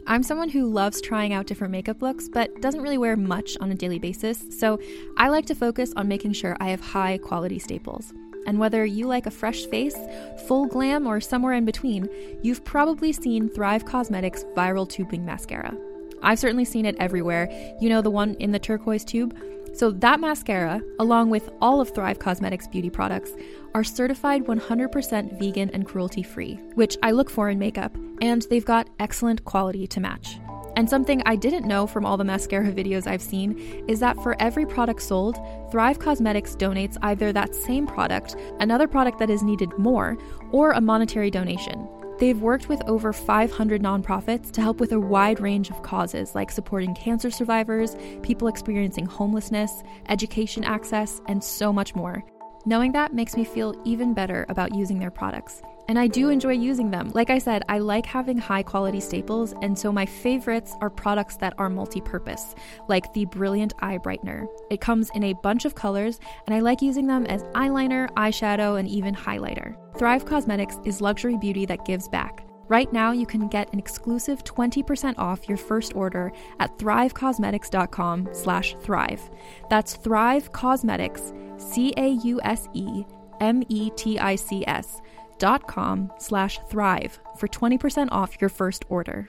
I'm someone who loves trying out different makeup looks, but doesn't really wear much on a daily basis, so I like to focus on making sure I have high quality staples. And whether you like a fresh face, full glam, or somewhere in between, you've probably seen Thrive Causemetics Viral Tubing Mascara. I've certainly seen it everywhere. You know, the one in the turquoise tube? So that mascara, along with all of Thrive Causemetics beauty products, are certified 100% vegan and cruelty-free, which I look for in makeup, and they've got excellent quality to match. And something I didn't know from all the mascara videos I've seen is that for every product sold, Thrive Causemetics donates either that same product, another product that is needed more, or a monetary donation. They've worked with over 500 nonprofits to help with a wide range of causes like supporting cancer survivors, people experiencing homelessness, education access, and so much more. Knowing that makes me feel even better about using their products. And I do enjoy using them. Like I said, I like having high quality staples, and so my favorites are products that are multi-purpose, like the Brilliant Eye Brightener. It comes in a bunch of colors, and I like using them as eyeliner, eyeshadow, and even highlighter. Thrive Causemetics is luxury beauty that gives back. Right now, you can get an exclusive 20% off your first order at thrivecausemetics.com/thrive. That's Thrive Causemetics, CAUSEMETICS.com/thrive for 20% off your first order.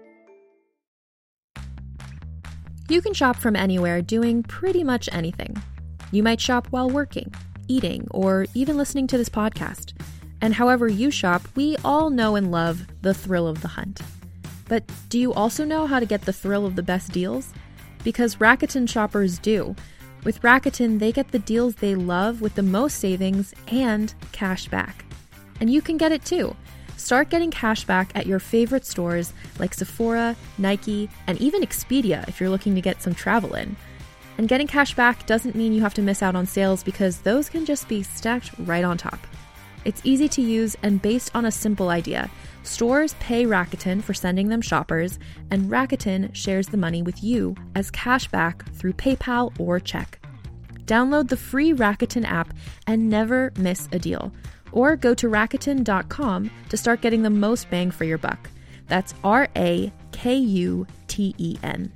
You can shop from anywhere doing pretty much anything. You might shop while working, eating, or even listening to this podcast. And however you shop, we all know and love the thrill of the hunt. But do you also know how to get the thrill of the best deals? Because Rakuten shoppers do. With Rakuten, they get the deals they love with the most savings and cash back. And you can get it too. Start getting cash back at your favorite stores like Sephora, Nike, and even Expedia if you're looking to get some travel in. And getting cash back doesn't mean you have to miss out on sales because those can just be stacked right on top. It's easy to use and based on a simple idea. Stores pay Rakuten for sending them shoppers, and Rakuten shares the money with you as cash back through PayPal or check. Download the free Rakuten app and never miss a deal. Or go to Rakuten.com to start getting the most bang for your buck. That's RAKUTEN.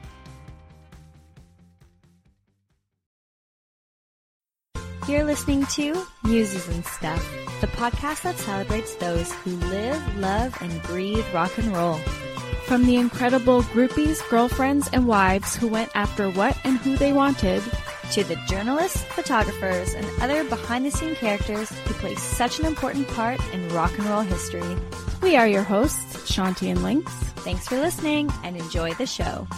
You're listening to Muses and Stuff, the podcast that celebrates those who live, love, and breathe rock and roll. From the incredible groupies, girlfriends, and wives who went after what and who they wanted, to the journalists, photographers, and other behind-the-scenes characters who play such an important part in rock and roll history. We are your hosts, Shanti and Lynx. Thanks for listening and enjoy the show.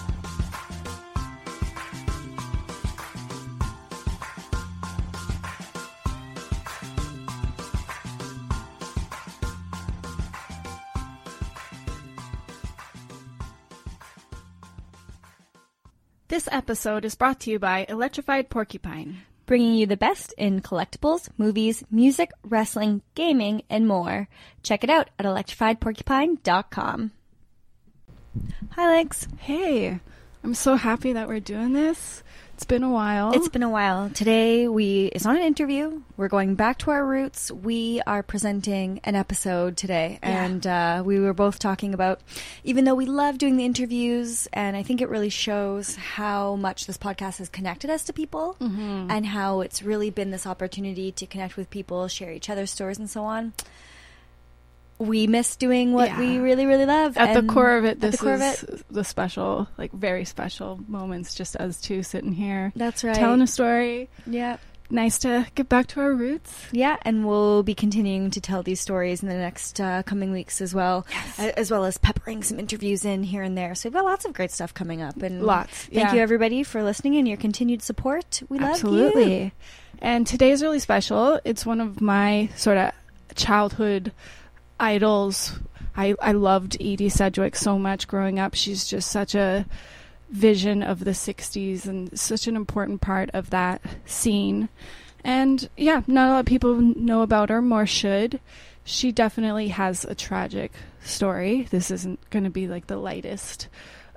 This episode is brought to you by Electrified Porcupine, bringing you the best in collectibles, movies, music, wrestling, gaming, and more. Check it out at electrifiedporcupine.com. Hi, Lex. Hey, I'm so happy that we're doing this. It's been a while. It's been a while. Today it's not an interview. We're going back to our roots. We are presenting an episode today. Yeah. And we were both talking about, even though we love doing the interviews, and I think it really shows how much this podcast has connected us to people, and how it's really been this opportunity to connect with people, share each other's stories, and so on. We miss doing what we really, really love. At the core of it, this is the special, like very special moments, just us two sitting here. That's right. Telling a story. Yeah. Nice to get back to our roots. Yeah, and we'll be continuing to tell these stories in the next coming weeks as well. Yes. As well as peppering some interviews in here and there. So we've got lots of great stuff coming up. And lots. Thank you, everybody, for listening and your continued support. We love you. Absolutely. And today is really special. It's one of my sort of childhood idols. I loved Edie Sedgwick so much growing up. She's just such a vision of the 60s and such an important part of that scene. And yeah, not a lot of people know about her, more should. She definitely has a tragic story. This isn't going to be like the lightest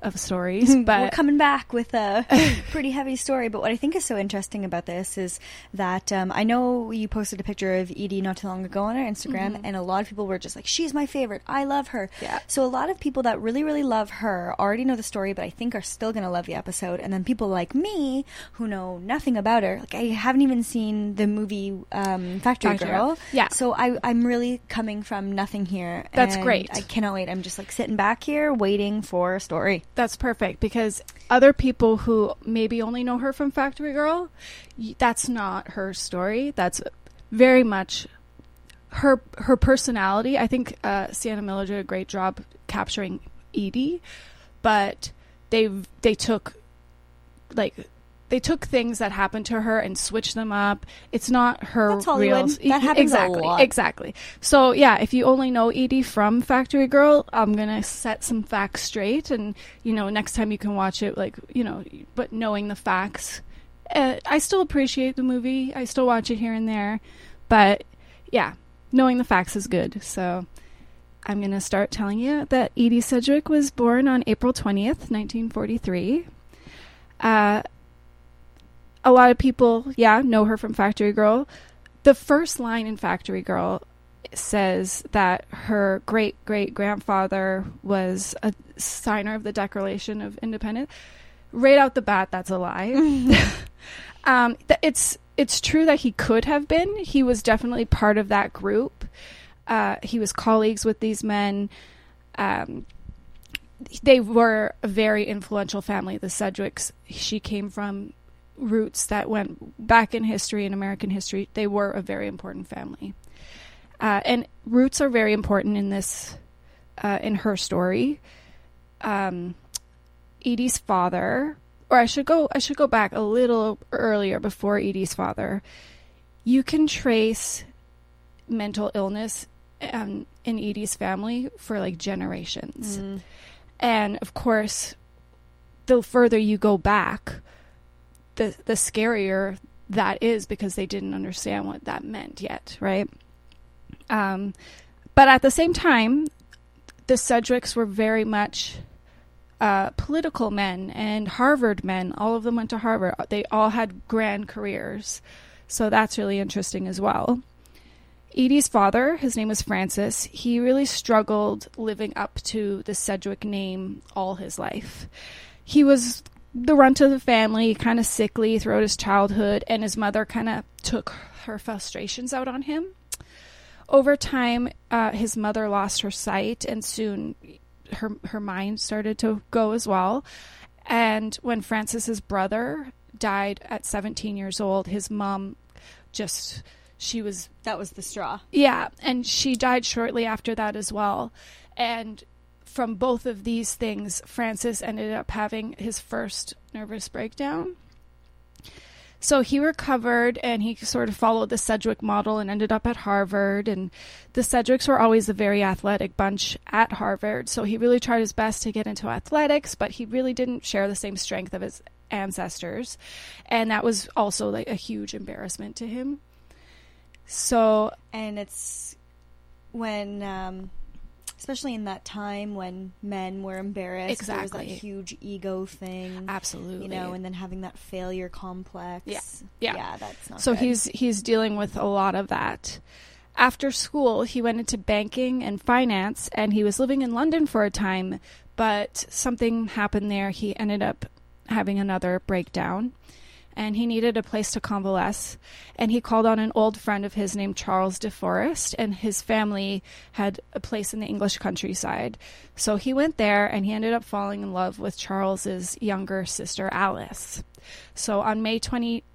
of stories, but we're coming back with a pretty heavy story. But what I think is so interesting about this is that I know you posted a picture of Edie not too long ago on our Instagram, and a lot of people were just like, she's my favorite, I love her. Yeah. So a lot of people that really, really love her already know the story, but I think are still going to love the episode. And then people like me who know nothing about her, like I haven't even seen the movie Factory Girl. Yeah. So I'm really coming from nothing here. That's and great. I cannot wait. I'm just like sitting back here waiting for a story. That's perfect, because other people who maybe only know her from Factory Girl, that's not her story. That's very much her personality. I think Sienna Miller did a great job capturing Edie, but they took things that happened to her and switched them up. It's not her That's Hollywood. real... That happens a lot. Exactly. So, yeah, if you only know Edie from Factory Girl, I'm going to set some facts straight. And, next time you can watch it, but knowing the facts. I still appreciate the movie. I still watch it here and there. But, yeah, knowing the facts is good. So I'm going to start telling you that Edie Sedgwick was born on April 20th, 1943. A lot of people, know her from Factory Girl. The first line in Factory Girl says that her great-great-grandfather was a signer of the Declaration of Independence. Right out the bat, that's a lie. It's true that he could have been. He was definitely part of that group. He was colleagues with these men. They were a very influential family, the Sedgwicks. She came from roots that went back in history, in American history. They were a very important family. And roots are very important in this, in her story. Edie's father, or I should go back a little earlier before Edie's father. You can trace mental illness in Edie's family for like generations. And of course, the further you go back, the scarier that is, because they didn't understand what that meant yet, right? But at the same time, the Sedgwicks were very much political men and Harvard men. All of them went to Harvard. They all had grand careers. So that's really interesting as well. Edie's father, his name was Francis, he really struggled living up to the Sedgwick name all his life. He was the runt of the family, kind of sickly throughout his childhood, and his mother kind of took her frustrations out on him. Over time, his mother lost her sight, and soon her mind started to go as well. And when Francis's brother died at 17 years old, his mom that was the straw. Yeah, and she died shortly after that as well. And from both of these things, Francis ended up having his first nervous breakdown. So he recovered, and he sort of followed the Sedgwick model and ended up at Harvard. And the Sedgwicks were always a very athletic bunch at Harvard, so he really tried his best to get into athletics, but he really didn't share the same strength of his ancestors. And that was also like a huge embarrassment to him. So... And it's when... especially in that time when men were embarrassed. Exactly. There was that huge ego thing. Absolutely. And then having that failure complex. Yeah, that's not so good. he's dealing with a lot of that. After school, he went into banking and finance, and he was living in London for a time, but something happened there. He ended up having another breakdown, and he needed a place to convalesce, and he called on an old friend of his named Charles DeForest, and his family had a place in the English countryside. So he went there, and he ended up falling in love with Charles's younger sister, Alice. So on May 9th,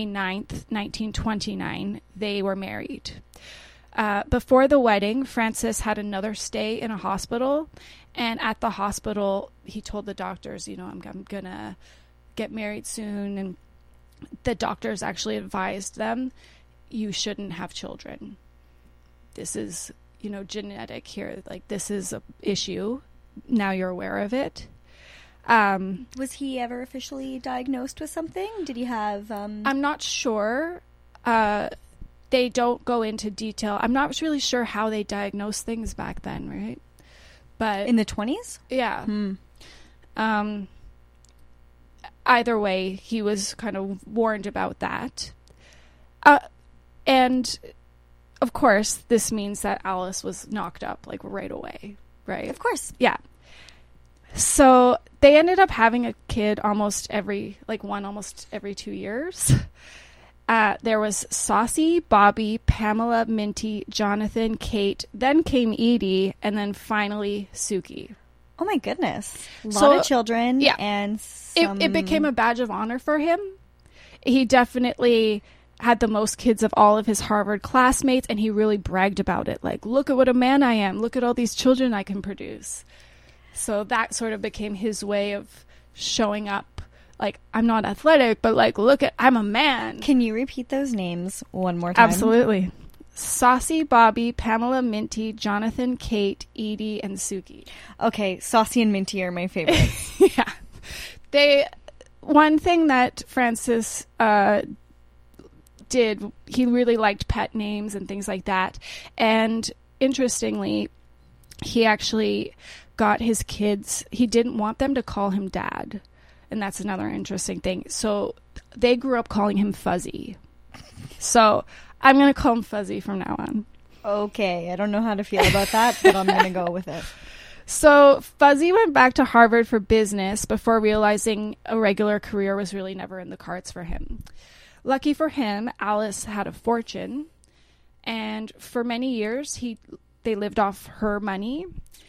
1929, they were married. Before the wedding, Francis had another stay in a hospital, and at the hospital, he told the doctors, I'm gonna get married soon, and the doctors actually advised them, you shouldn't have children. This is, genetic here. Like, this is an issue. Now you're aware of it. Was he ever officially diagnosed with something? Did he have... I'm not sure. They don't go into detail. I'm not really sure how they diagnosed things back then, right? But in the 20s? Yeah. Either way, he was kind of warned about that. And of course, this means that Alice was knocked up like right away, right? Of course. Yeah. So they ended up having a kid almost every 2 years. There was Saucy, Bobby, Pamela, Minty, Jonathan, Kate, then came Edie, and then finally Suki. Oh my goodness. A lot of children. Yeah. And it became a badge of honor for him. He definitely had the most kids of all of his Harvard classmates, and he really bragged about it. Like, look at what a man I am. Look at all these children I can produce. So that sort of became his way of showing up. Like, I'm not athletic, but like, I'm a man. Can you repeat those names one more time? Absolutely. Saucy, Bobby, Pamela, Minty, Jonathan, Kate, Edie, and Suki. Okay, Saucy and Minty are my favorites. Yeah. One thing that Francis did, he really liked pet names and things like that. And interestingly, he actually got his kids, he didn't want them to call him Dad. And that's another interesting thing. So they grew up calling him Fuzzy. So I'm going to call him Fuzzy from now on. Okay, I don't know how to feel about that, but I'm going to go with it. So Fuzzy went back to Harvard for business before realizing a regular career was really never in the cards for him. Lucky for him, Alice had a fortune, and for many years they lived off her money.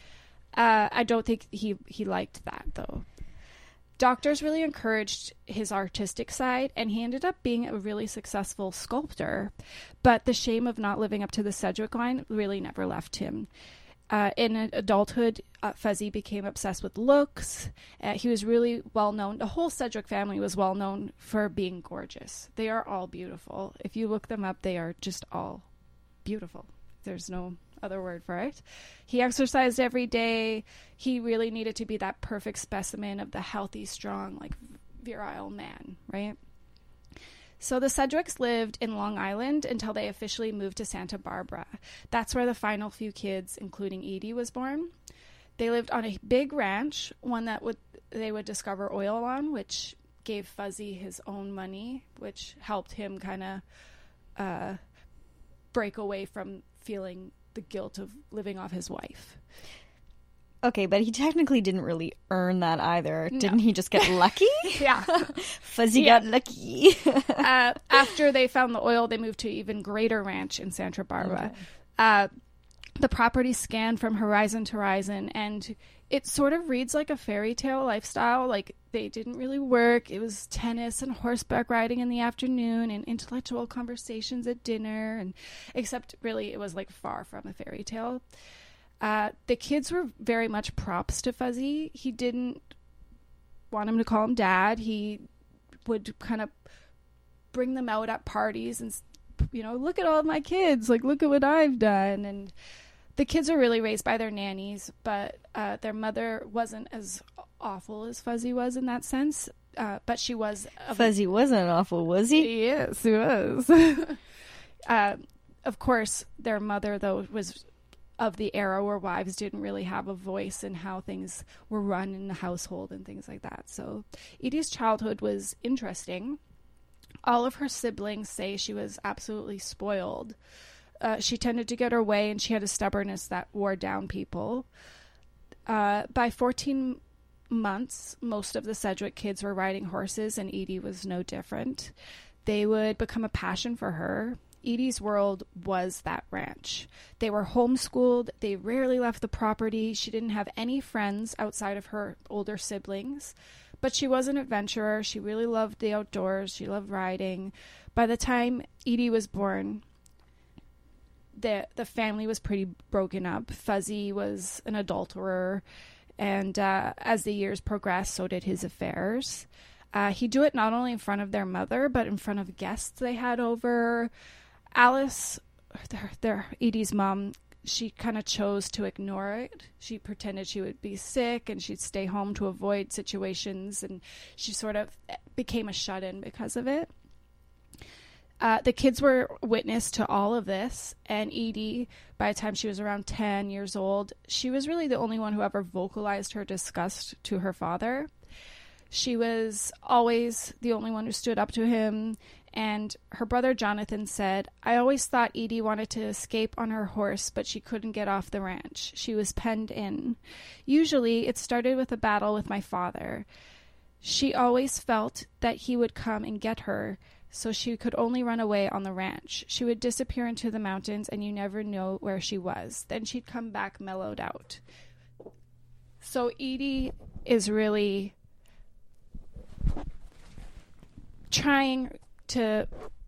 I don't think he liked that, though. Doctors really encouraged his artistic side, and he ended up being a really successful sculptor. But the shame of not living up to the Sedgwick line really never left him. In adulthood, Fuzzy became obsessed with looks. He was really well known. The whole Sedgwick family was well known for being gorgeous. They are all beautiful. If you look them up, they are just all beautiful. There's no other word for it. He exercised every day. He really needed to be that perfect specimen of the healthy, strong, like virile man, right? So the Sedgwicks lived in Long Island until they officially moved to Santa Barbara. That's where the final few kids, including Edie, was born. They lived on a big ranch, one that they would discover oil on, which gave Fuzzy his own money, which helped him kind of break away from feeling the guilt of living off his wife. Okay, but he technically didn't really earn that either. No. Didn't he just get lucky? Yeah. Fuzzy got lucky. After they found the oil, they moved to an even greater ranch in Santa Barbara. Okay. The property scanned from horizon to horizon, and it sort of reads like a fairy tale lifestyle. Like, they didn't really work. It was tennis and horseback riding in the afternoon and intellectual conversations at dinner, and except really it was like far from a fairy tale. The kids were very much props to Fuzzy. He didn't want him to call him Dad. He would kind of bring them out at parties and, look at all of my kids. Like, look at what I've done. And the kids were really raised by their nannies, but their mother wasn't as awful as Fuzzy was in that sense. But she was... Fuzzy wasn't awful, was he? Yes, he was. Of course, their mother, though, was of the era where wives didn't really have a voice in how things were run in the household and things like that. So Edie's childhood was interesting. All of her siblings say she was absolutely spoiled. She tended to get her way, and she had a stubbornness that wore down people. By 14 months, most of the Sedgwick kids were riding horses, and Edie was no different. They would become a passion for her. Edie's world was that ranch. They were homeschooled. They rarely left the property. She didn't have any friends outside of her older siblings, but she was an adventurer. She really loved the outdoors. She loved riding. By the time Edie was born, the family was pretty broken up. Fuzzy was an adulterer, and as the years progressed, so did his affairs. He'd do it not only in front of their mother, but in front of guests they had over. Alice, Edie's mom, she kind of chose to ignore it. She pretended she would be sick, and she'd stay home to avoid situations, and she sort of became a shut-in because of it. The kids were witness to all of this, and Edie, by the time she was around 10 years old, she was really the only one who ever vocalized her disgust to her father. She was always the only one who stood up to him, and her brother Jonathan said, "I always thought Edie wanted to escape on her horse, but she couldn't get off the ranch. She was penned in. Usually it started with a battle with my father. She always felt that he would come and get her, so she could only run away on the ranch. She would disappear into the mountains, and you never know where she was. Then she'd come back mellowed out." So Edie is really trying to,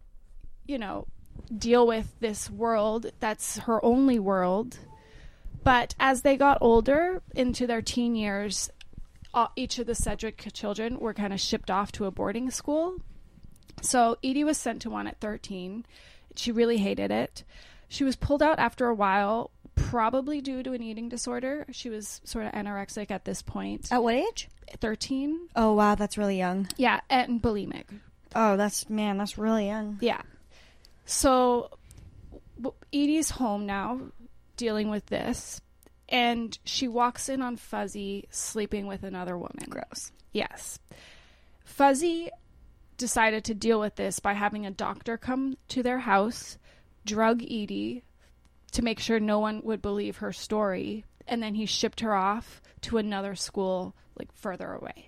deal with this world that's her only world. But as they got older, into their teen years, each of the Sedgwick children were kind of shipped off to a boarding school. So Edie was sent to one at 13. She really hated it. She was pulled out after a while, probably due to an eating disorder. She was sort of anorexic at this point. At what age? 13. Oh, wow, that's really young. Yeah, and bulimic. Oh, that's really young. Yeah. So Edie's home now, dealing with this, and she walks in on Fuzzy sleeping with another woman. Gross. Yes. Fuzzy decided to deal with this by having a doctor come to their house, drug Edie to make sure no one would believe her story, and then he shipped her off to another school, like, further away.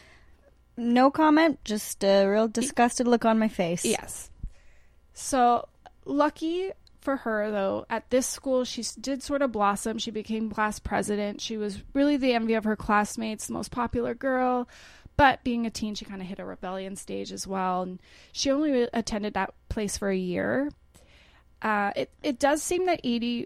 No comment, just a real disgusted look on my face. Yes. So, lucky for her, though, at this school, she did sort of blossom. She became class president. She was really the envy of her classmates, the most popular girl. But being a teen, she kind of hit a rebellion stage as well. And she only attended that place for a year. It does seem that Edie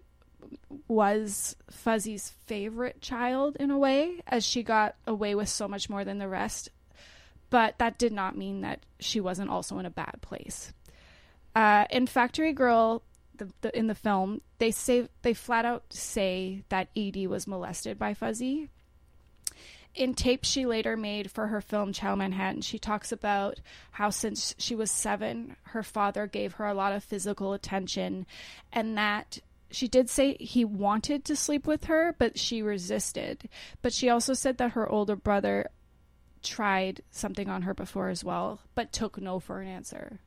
was Fuzzy's favorite child in a way, as she got away with so much more than the rest. But that did not mean that she wasn't also in a bad place. In Factory Girl, in the film, they flat out say that Edie was molested by Fuzzy. In tapes she later made for her film Ciao Manhattan, she talks about how since she was 7, her father gave her a lot of physical attention, and that she did say he wanted to sleep with her, but she resisted. But she also said that her older brother tried something on her before as well, but took no for an answer.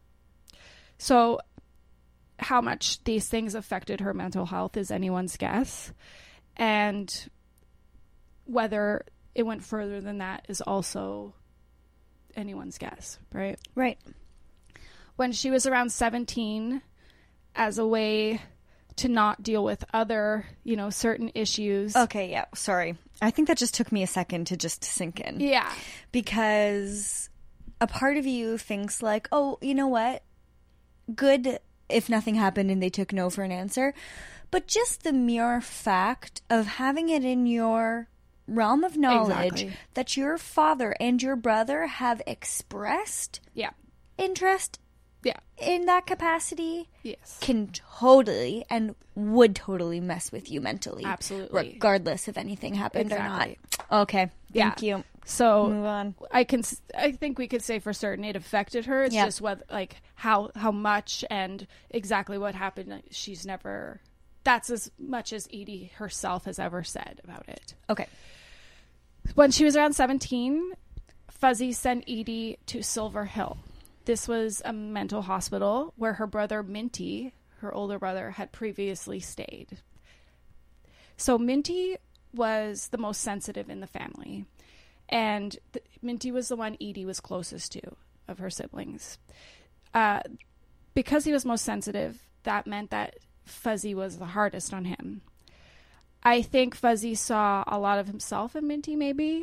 So how much these things affected her mental health is anyone's guess, and whether it went further than that is also anyone's guess, right? Right. When she was around 17, as a way to not deal with other, certain issues. Okay, yeah, sorry. I think that just took me a second to just sink in. Yeah. Because a part of you thinks like, oh, you know what? Good if nothing happened and they took no for an answer. But just the mere fact of having it in your realm of knowledge that your father and your brother have expressed interest in that capacity can totally and would totally mess with you mentally. Absolutely. Regardless if anything happened or not. Okay. Thank you. So move on. I think we could say for certain it affected her. It's just whether, like, how much and exactly what happened. That's as much as Edie herself has ever said about it. Okay. When she was around 17, Fuzzy sent Edie to Silver Hill. This was a mental hospital where her brother Minty, her older brother, had previously stayed. So Minty was the most sensitive in the family. And Minty was the one Edie was closest to of her siblings. Because he was most sensitive, that meant that Fuzzy was the hardest on him. I think Fuzzy saw a lot of himself in Minty, maybe.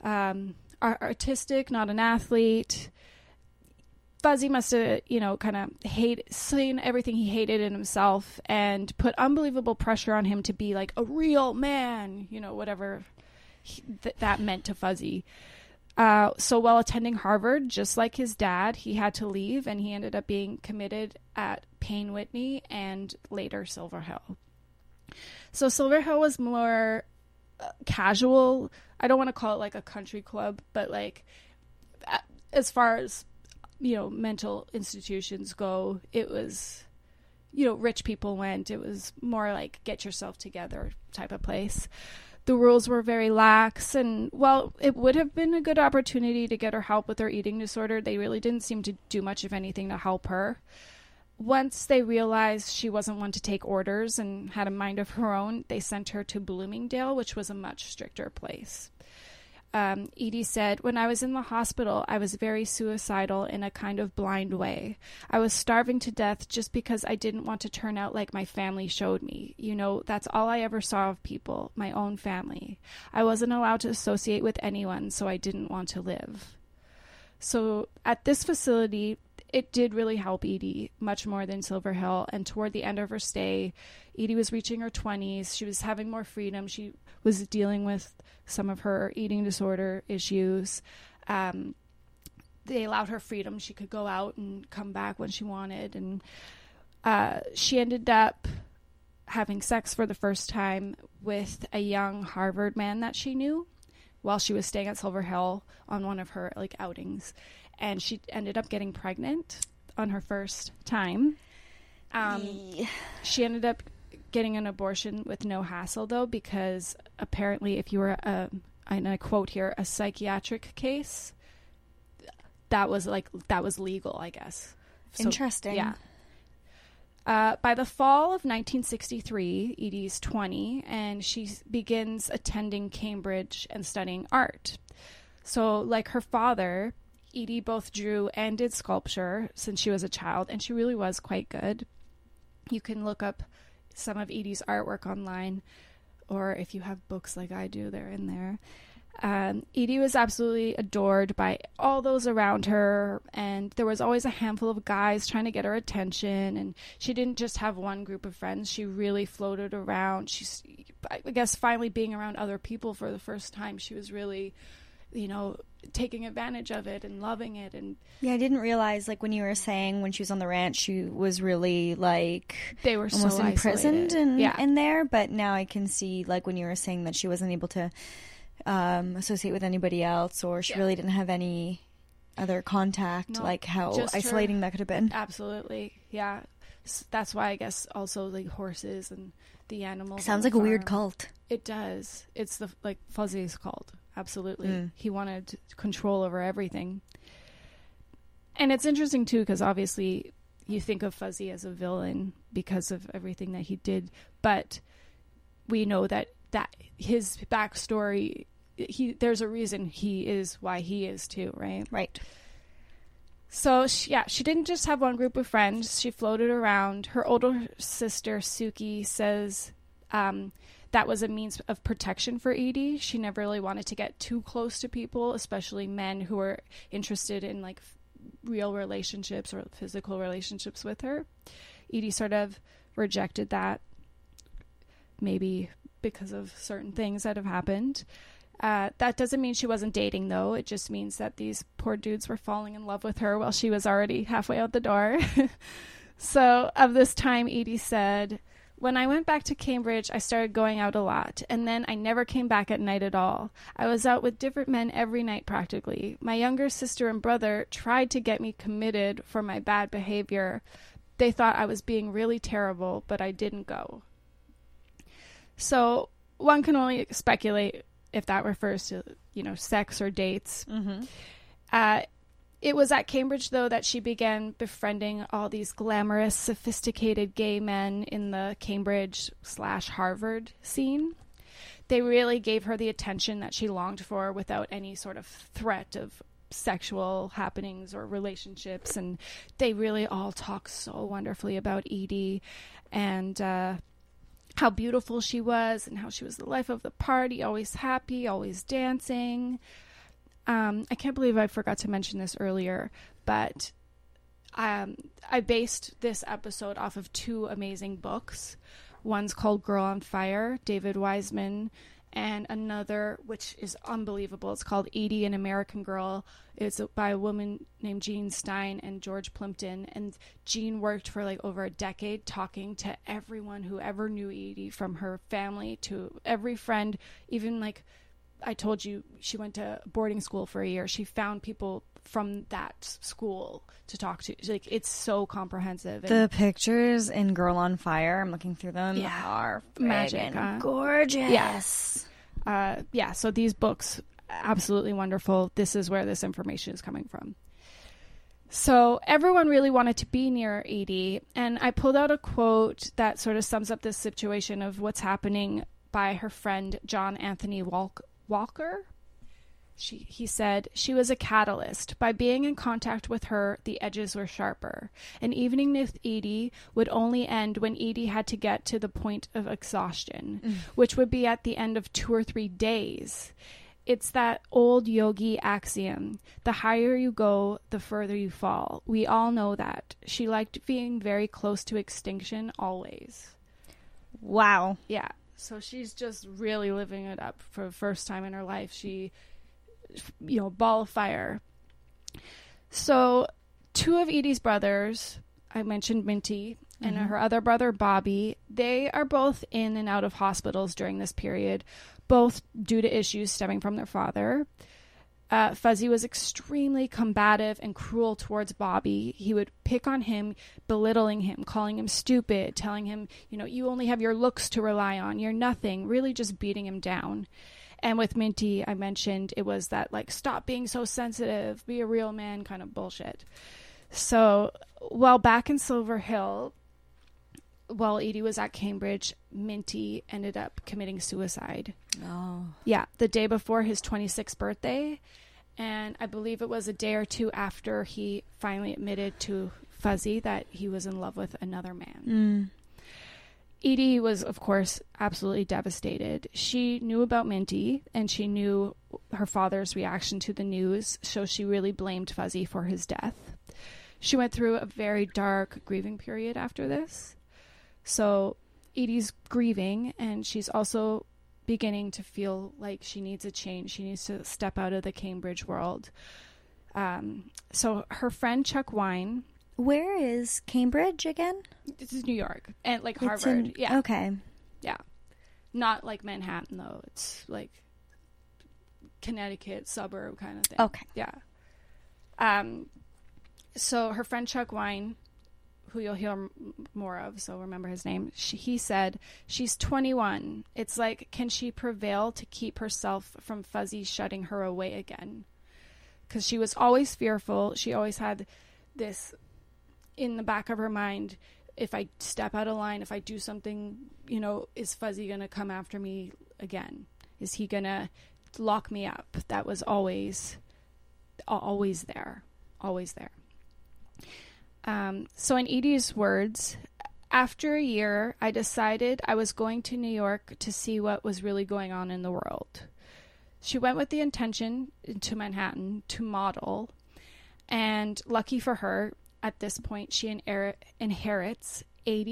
Artistic, not an athlete. Fuzzy must have, kind of seen everything he hated in himself and put unbelievable pressure on him to be like a real man, whatever that meant to Fuzzy. So while attending Harvard, just like his dad, he had to leave, and he ended up being committed at Payne Whitney and later Silver Hill. So Silver Hill was more casual. I don't want to call it like a country club, but like as far as mental institutions go. It was, rich people went. It was more like get yourself together type of place. The rules were very lax, and while it would have been a good opportunity to get her help with her eating disorder, they really didn't seem to do much of anything to help her. Once they realized she wasn't one to take orders and had a mind of her own, they sent her to Bloomingdale, which was a much stricter place. Edie said, "When I was in the hospital, I was very suicidal in a kind of blind way. I was starving to death just because I didn't want to turn out like my family showed me. That's all I ever saw of people, my own family. I wasn't allowed to associate with anyone, so I didn't want to live." So at this facility, it did really help Edie much more than Silver Hill. And toward the end of her stay, Edie was reaching her 20s. She was having more freedom. She was dealing with some of her eating disorder issues. They allowed her freedom. She could go out and come back when she wanted. And she ended up having sex for the first time with a young Harvard man that she knew while she was staying at Silver Hill on one of her outings. And she ended up getting pregnant on her first time. She ended up getting an abortion with no hassle, though, because apparently if you were, and I quote here, a psychiatric case, that was legal, I guess. So, interesting. Yeah. By the fall of 1963, Edie's 20, and she begins attending Cambridge and studying art. So, like her father, Edie both drew and did sculpture since she was a child, and she really was quite good. You can look up some of Edie's artwork online, or if you have books like I do, they're in there. Edie was absolutely adored by all those around her, and there was always a handful of guys trying to get her attention, and she didn't just have one group of friends. She really floated around. She's, I guess, finally being around other people for the first time, she was really, taking advantage of it and loving it. And yeah, I didn't realize, when you were saying when she was on the ranch, she was really they were almost so imprisoned isolated. in there. But now I can see, when you were saying that she wasn't able to associate with anybody else, or she really didn't have any other contact, how isolating that could have been. Absolutely, yeah. That's why I guess also horses and the animals. Sounds like a weird cult. It does. It's the Fuzzy's cult. Absolutely. He wanted control over everything. And it's interesting too, because obviously you think of Fuzzy as a villain because of everything that he did, but we know that his backstory, there's a reason he is why he is too, right? Right. So, she didn't just have one group of friends. She floated around. Her older sister, Suki, says that was a means of protection for Edie. She never really wanted to get too close to people, especially men who were interested in, real relationships or physical relationships with her. Edie sort of rejected that, maybe because of certain things that have happened. That doesn't mean she wasn't dating, though. It just means that these poor dudes were falling in love with her while she was already halfway out the door. So, of this time, Edie said, "When I went back to Cambridge, I started going out a lot, and then I never came back at night at all. I was out with different men every night practically. My younger sister and brother tried to get me committed for my bad behavior. They thought I was being really terrible, but I didn't go." So one can only speculate if that refers to, sex or dates. Mm-hmm. It was at Cambridge, though, that she began befriending all these glamorous, sophisticated gay men in the Cambridge/Harvard scene. They really gave her the attention that she longed for without any sort of threat of sexual happenings or relationships. And they really all talk so wonderfully about Edie and how beautiful she was and how she was the life of the party, always happy, always dancing. I can't believe I forgot to mention this earlier, but I based this episode off of two amazing books. One's called Girl on Fire, David Wiseman, and another, which is unbelievable, it's called Edie, an American Girl. It's by a woman named Jean Stein and George Plimpton. And Jean worked for over a decade talking to everyone who ever knew Edie, from her family to every friend, even I told you, she went to boarding school for a year. She found people from that school to talk to. Like, it's so comprehensive. The pictures in Girl on Fire, I'm looking through them, are magic, gorgeous. So these books, absolutely wonderful. This is where this information is coming from. So everyone really wanted to be near Edie, and I pulled out a quote that sort of sums up this situation of what's happening by her friend John Anthony Walker. He said, "She was a catalyst. By being in contact with her, the edges were sharper. An evening with Edie would only end when Edie had to get to the point of exhaustion, which would be at the end of 2 or 3 days. It's that old yogi axiom. The higher you go, the further you fall. We all know that. She liked being very close to extinction always." Wow. Yeah. So she's just really living it up for the first time in her life. She, ball of fire. So 2 of Edie's brothers, I mentioned Minty, and her other brother, Bobby, they are both in and out of hospitals during this period, both due to issues stemming from their father. Fuzzy was extremely combative and cruel towards Bobby. He would pick on him, belittling him, calling him stupid, telling him, you only have your looks to rely on, you're nothing, really just beating him down. And with Minty, I mentioned it was that, like, stop being so sensitive, be a real man kind of bullshit. So while back in Silver Hill, while Edie was at Cambridge, Minty ended up committing suicide. Oh. Yeah, the day before his 26th birthday. And I believe it was a day or two after he finally admitted to Fuzzy that he was in love with another man. Edie was, of course, absolutely devastated. She knew about Minty, and she knew her father's reaction to the news, so she really blamed Fuzzy for his death. She went through a very dark grieving period after this. So Edie's grieving, and she's also beginning to feel like she needs a change. She needs to step out of the Cambridge world. So her friend Chuck Wine... Where is Cambridge again? This is New York. And like Harvard. Yeah. Okay. Yeah. Not like Manhattan, though. It's like Connecticut suburb kind of thing. Okay. Yeah. So her friend Chuck Wine, who you'll hear more of, so remember his name, he said, "She's 21. It's like, can she prevail to keep herself from Fuzzy shutting her away again?" Because she was always fearful. She always had this in the back of her mind, if I step out of line, if I do something, is Fuzzy going to come after me again? Is he going to lock me up? That was always there. Always there. So in Edie's words, "After a year, I decided I was going to New York to see what was really going on in the world." She went with the intention to Manhattan to model, and lucky for her, at this point, she inherits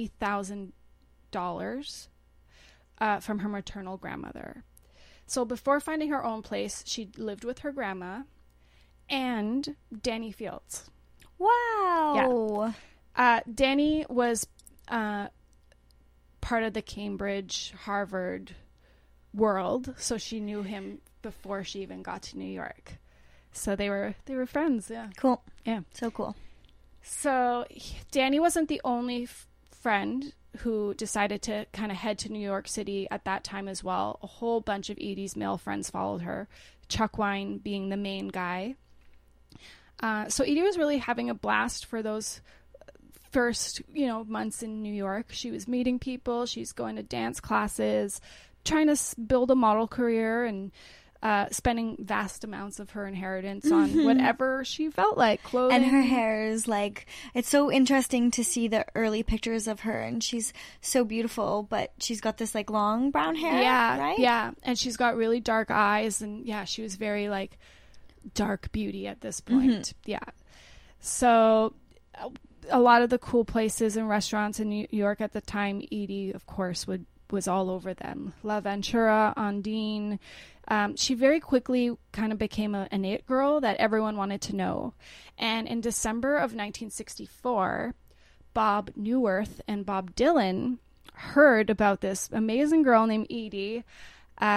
$80,000 from her maternal grandmother. So before finding her own place, she lived with her grandma and Danny Fields. Wow. Yeah. Danny was part of the Cambridge, Harvard world, so she knew him before she even got to New York. So they were friends. Yeah. Cool. Yeah. So cool. So Danny wasn't the only friend who decided to kind of head to New York City at that time as well. A whole bunch of Edie's male friends followed her, Chuck Wine being the main guy. So Edie was really having a blast for those first, months in New York. She was meeting people. She's going to dance classes, trying to build a model career, and spending vast amounts of her inheritance on whatever she felt like, clothing. And her hair is it's so interesting to see the early pictures of her, and she's so beautiful, but she's got this long brown hair. Yeah, right? Yeah, and she's got really dark eyes, and yeah, she was very dark beauty at this point. Yeah. So a lot of the cool places and restaurants in New York at the time, Edie, of course, was all over them. La Ventura, Ondine. She very quickly kind of became an it girl that everyone wanted to know. And in December of 1964, Bob Neuwirth and Bob Dylan heard about this amazing girl named Edie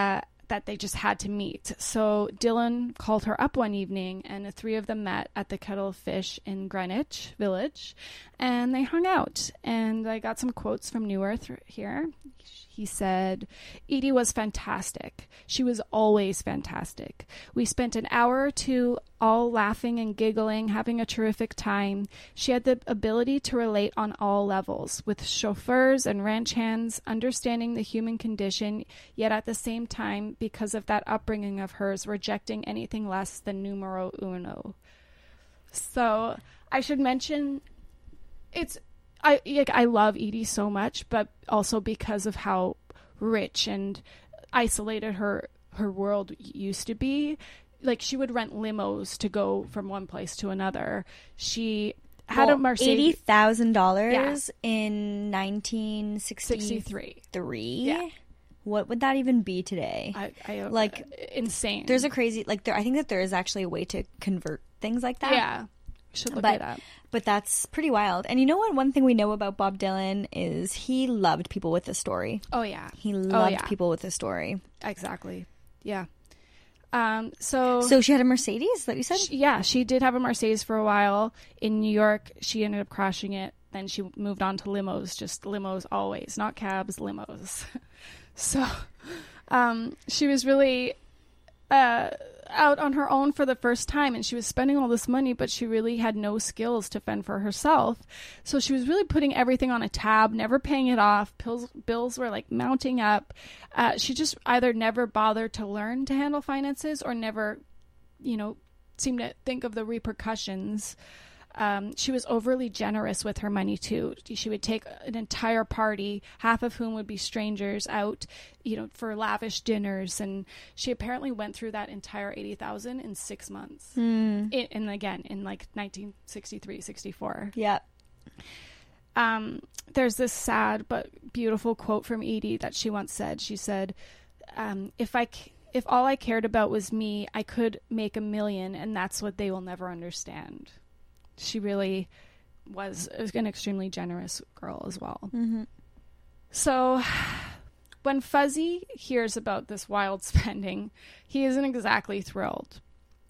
that they just had to meet. So Dylan called her up one evening, and the three of them met at the Kettle of Fish in Greenwich Village, and they hung out. And I got some quotes from New Earth here. He said, "Edie was fantastic. She was always fantastic. We spent an hour or two all laughing and giggling, having a terrific time. She had the ability to relate on all levels, with chauffeurs and ranch hands, understanding the human condition, yet at the same time, because of that upbringing of hers, rejecting anything less than numero uno." So I should mention, I love Edie so much, but also because of how rich and isolated her world used to be. Like, she would rent limos to go from one place to another. She had a Mercedes. $80,000 in 1963. Yeah. What would that even be today? I like, insane. There's a crazy, like, I think that there is actually a way to convert things like that. Yeah. Should look it up. But that's pretty wild. And you know what? One thing we know about Bob Dylan is he loved people with a story. Oh, yeah. He loved people with a story. Exactly. Yeah. So she had a Mercedes, is that what you said? She did have a Mercedes for a while. In New York, she ended up crashing it. Then she moved on to limos, just limos always, not cabs, limos. So she was really out on her own for the first time, and she was spending all this money, but she really had no skills to fend for herself. So she was really putting everything on a tab, never paying it off. Bills were like mounting up. She just either never bothered to learn to handle finances or never, seemed to think of the repercussions. She was overly generous with her money too. She would take an entire party, half of whom would be strangers, out, for lavish dinners, and she apparently went through that entire $80,000 in 6 months. And again, in like 1963, 64. Yeah. There's this sad but beautiful quote from Edie that she once said. She said, "If all I cared about was me, I could make $1 million, and that's what they will never understand." She really was an extremely generous girl as well. Mm-hmm. So when Fuzzy hears about this wild spending, he isn't exactly thrilled.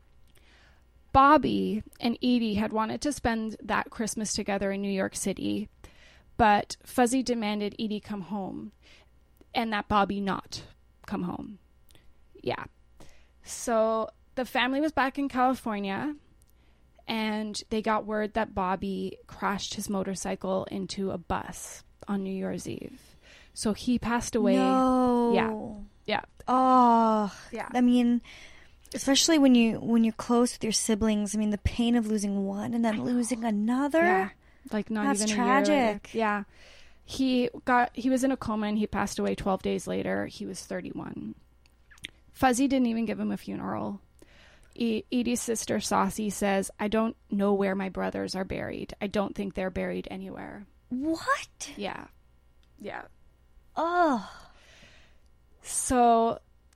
Bobby and Edie had wanted to spend that Christmas together in New York City, but Fuzzy demanded Edie come home and that Bobby not come home. Yeah. So the family was back in California, and they got word that Bobby crashed his motorcycle into a bus on New Year's Eve. So he passed away. No. Yeah. Oh. Yeah. I mean, especially when you're close with your siblings. I mean, the pain of losing one and then losing another. Yeah. Like not That's even tragic. a year later. Yeah. He was in a coma and he passed away 12 days later. He was 31. Fuzzy didn't even give him a funeral. Edie's sister Saucy says, "I don't know where my brothers are buried. I don't think they're buried anywhere." What? Yeah. Oh. So,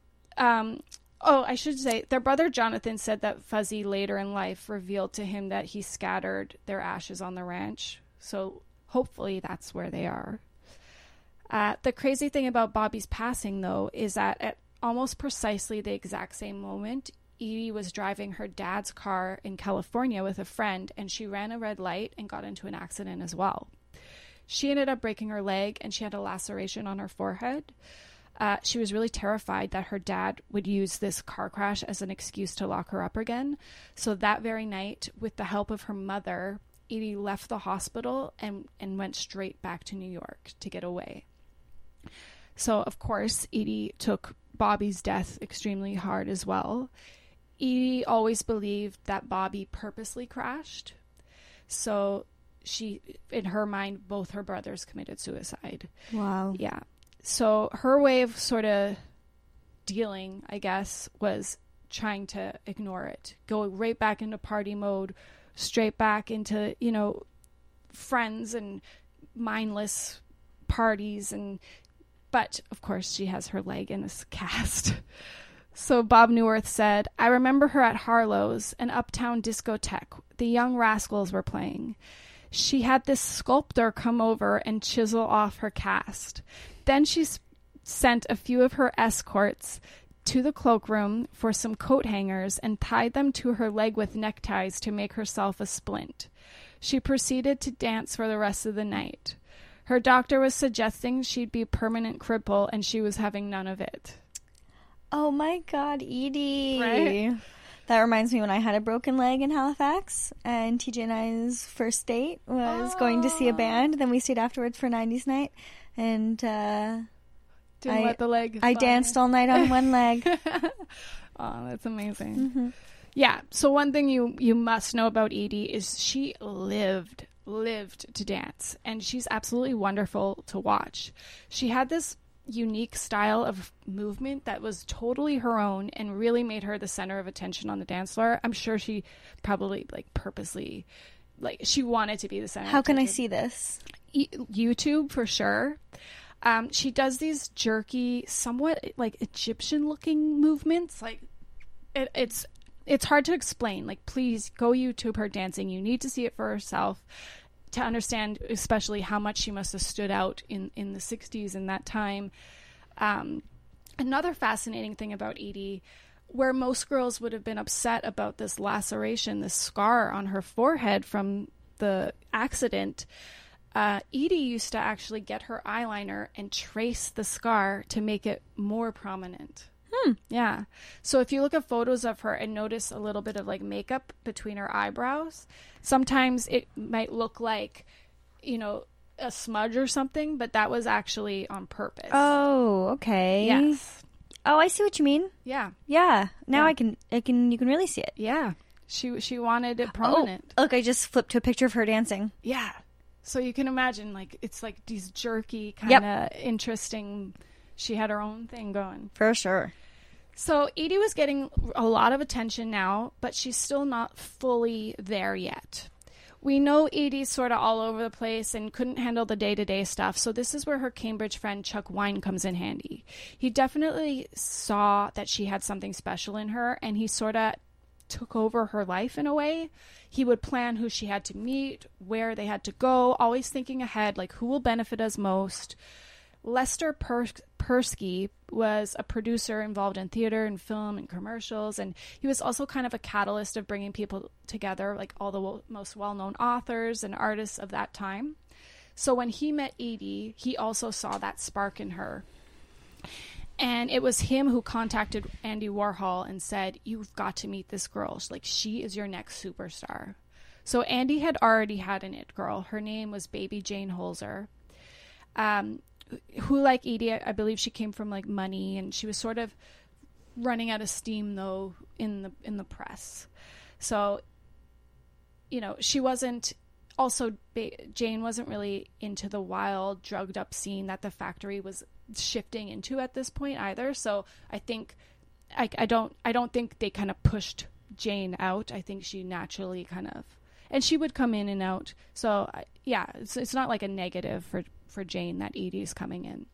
I should say, their brother Jonathan said that Fuzzy later in life revealed to him that he scattered their ashes on the ranch. So hopefully that's where they are. The crazy thing about Bobby's passing, though, is that at almost precisely the exact same moment, Edie was driving her dad's car in California with a friend, and she ran a red light and got into an accident as well. She ended up breaking her leg, and she had a laceration on her forehead. She was really terrified that her dad would use this car crash as an excuse to lock her up again. So that very night, with the help of her mother, Edie left the hospital and went straight back to New York to get away. So, of course, Edie took Bobby's death extremely hard as well. Edie always believed that Bobby purposely crashed. So she, in her mind, both her brothers committed suicide. Wow. Yeah. So her way of sort of dealing, I guess, was trying to ignore it. Go right back into party mode, straight back into, friends and mindless parties. But, of course, she has her leg in a cast. So Bob Neuwirth said, "I remember her at Harlow's, an uptown discotheque. The Young Rascals were playing. She had this sculptor come over and chisel off her cast. Then she sent a few of her escorts to the cloakroom for some coat hangers and tied them to her leg with neckties to make herself a splint. She proceeded to dance for the rest of the night. Her doctor was suggesting she'd be a permanent cripple, and she was having none of it. Oh my God, Edie. Right? That reminds me when I had a broken leg in Halifax, and TJ and I's first date was going to see a band. Then we stayed afterwards for 90s night, and Didn't let the leg I fly. danced all night on one leg. Oh, that's amazing. Mm-hmm. Yeah, so one thing you must know about Edie is she lived to dance, and she's absolutely wonderful to watch. She had this unique style of movement that was totally her own and really made her the center of attention on the dance floor. I'm sure she probably purposely she wanted to be the center. How can I attention. see this? YouTube for sure. She does these jerky, somewhat Egyptian looking movements. It's hard to explain. Please go YouTube her dancing. You need to see it for herself to understand especially how much she must have stood out in the 60s in that time. Another fascinating thing about Edie, where most girls would have been upset about this laceration, this scar on her forehead from the accident, Edie used to actually get her eyeliner and trace the scar to make it more prominent. Yeah. So if you look at photos of her and notice a little bit of makeup between her eyebrows, sometimes it might look like, a smudge or something, but that was actually on purpose. Oh, okay. Yes. Oh, I see what you mean. Yeah. Yeah. Now Yeah. you can really see it. Yeah. She wanted it prominent. Oh, look, I just flipped to a picture of her dancing. Yeah. So you can imagine it's these jerky kind of interesting. She had her own thing going. For sure. So Edie was getting a lot of attention now, but she's still not fully there yet. We know Edie's sort of all over the place and couldn't handle the day-to-day stuff, so this is where her Cambridge friend Chuck Wine comes in handy. He definitely saw that she had something special in her, and he sort of took over her life in a way. He would plan who she had to meet, where they had to go, always thinking ahead, who will benefit us most. Lester Persky was a producer involved in theater and film and commercials, and he was also kind of a catalyst of bringing people together, all the most well-known authors and artists of that time. So when he met Edie, he also saw that spark in her. And it was him who contacted Andy Warhol and said, "You've got to meet this girl. She is your next superstar." So Andy had already had an it girl. Her name was Baby Jane Holzer. Who, like Edie, I believe she came from money, and she was sort of running out of steam though in the press. So, she wasn't. Also, Jane wasn't really into the wild, drugged up scene that the factory was shifting into at this point either. So I think I don't think they kind of pushed Jane out. I think she naturally kind of, and she would come in and out. So yeah, it's not a negative for Jane that Edie's coming in.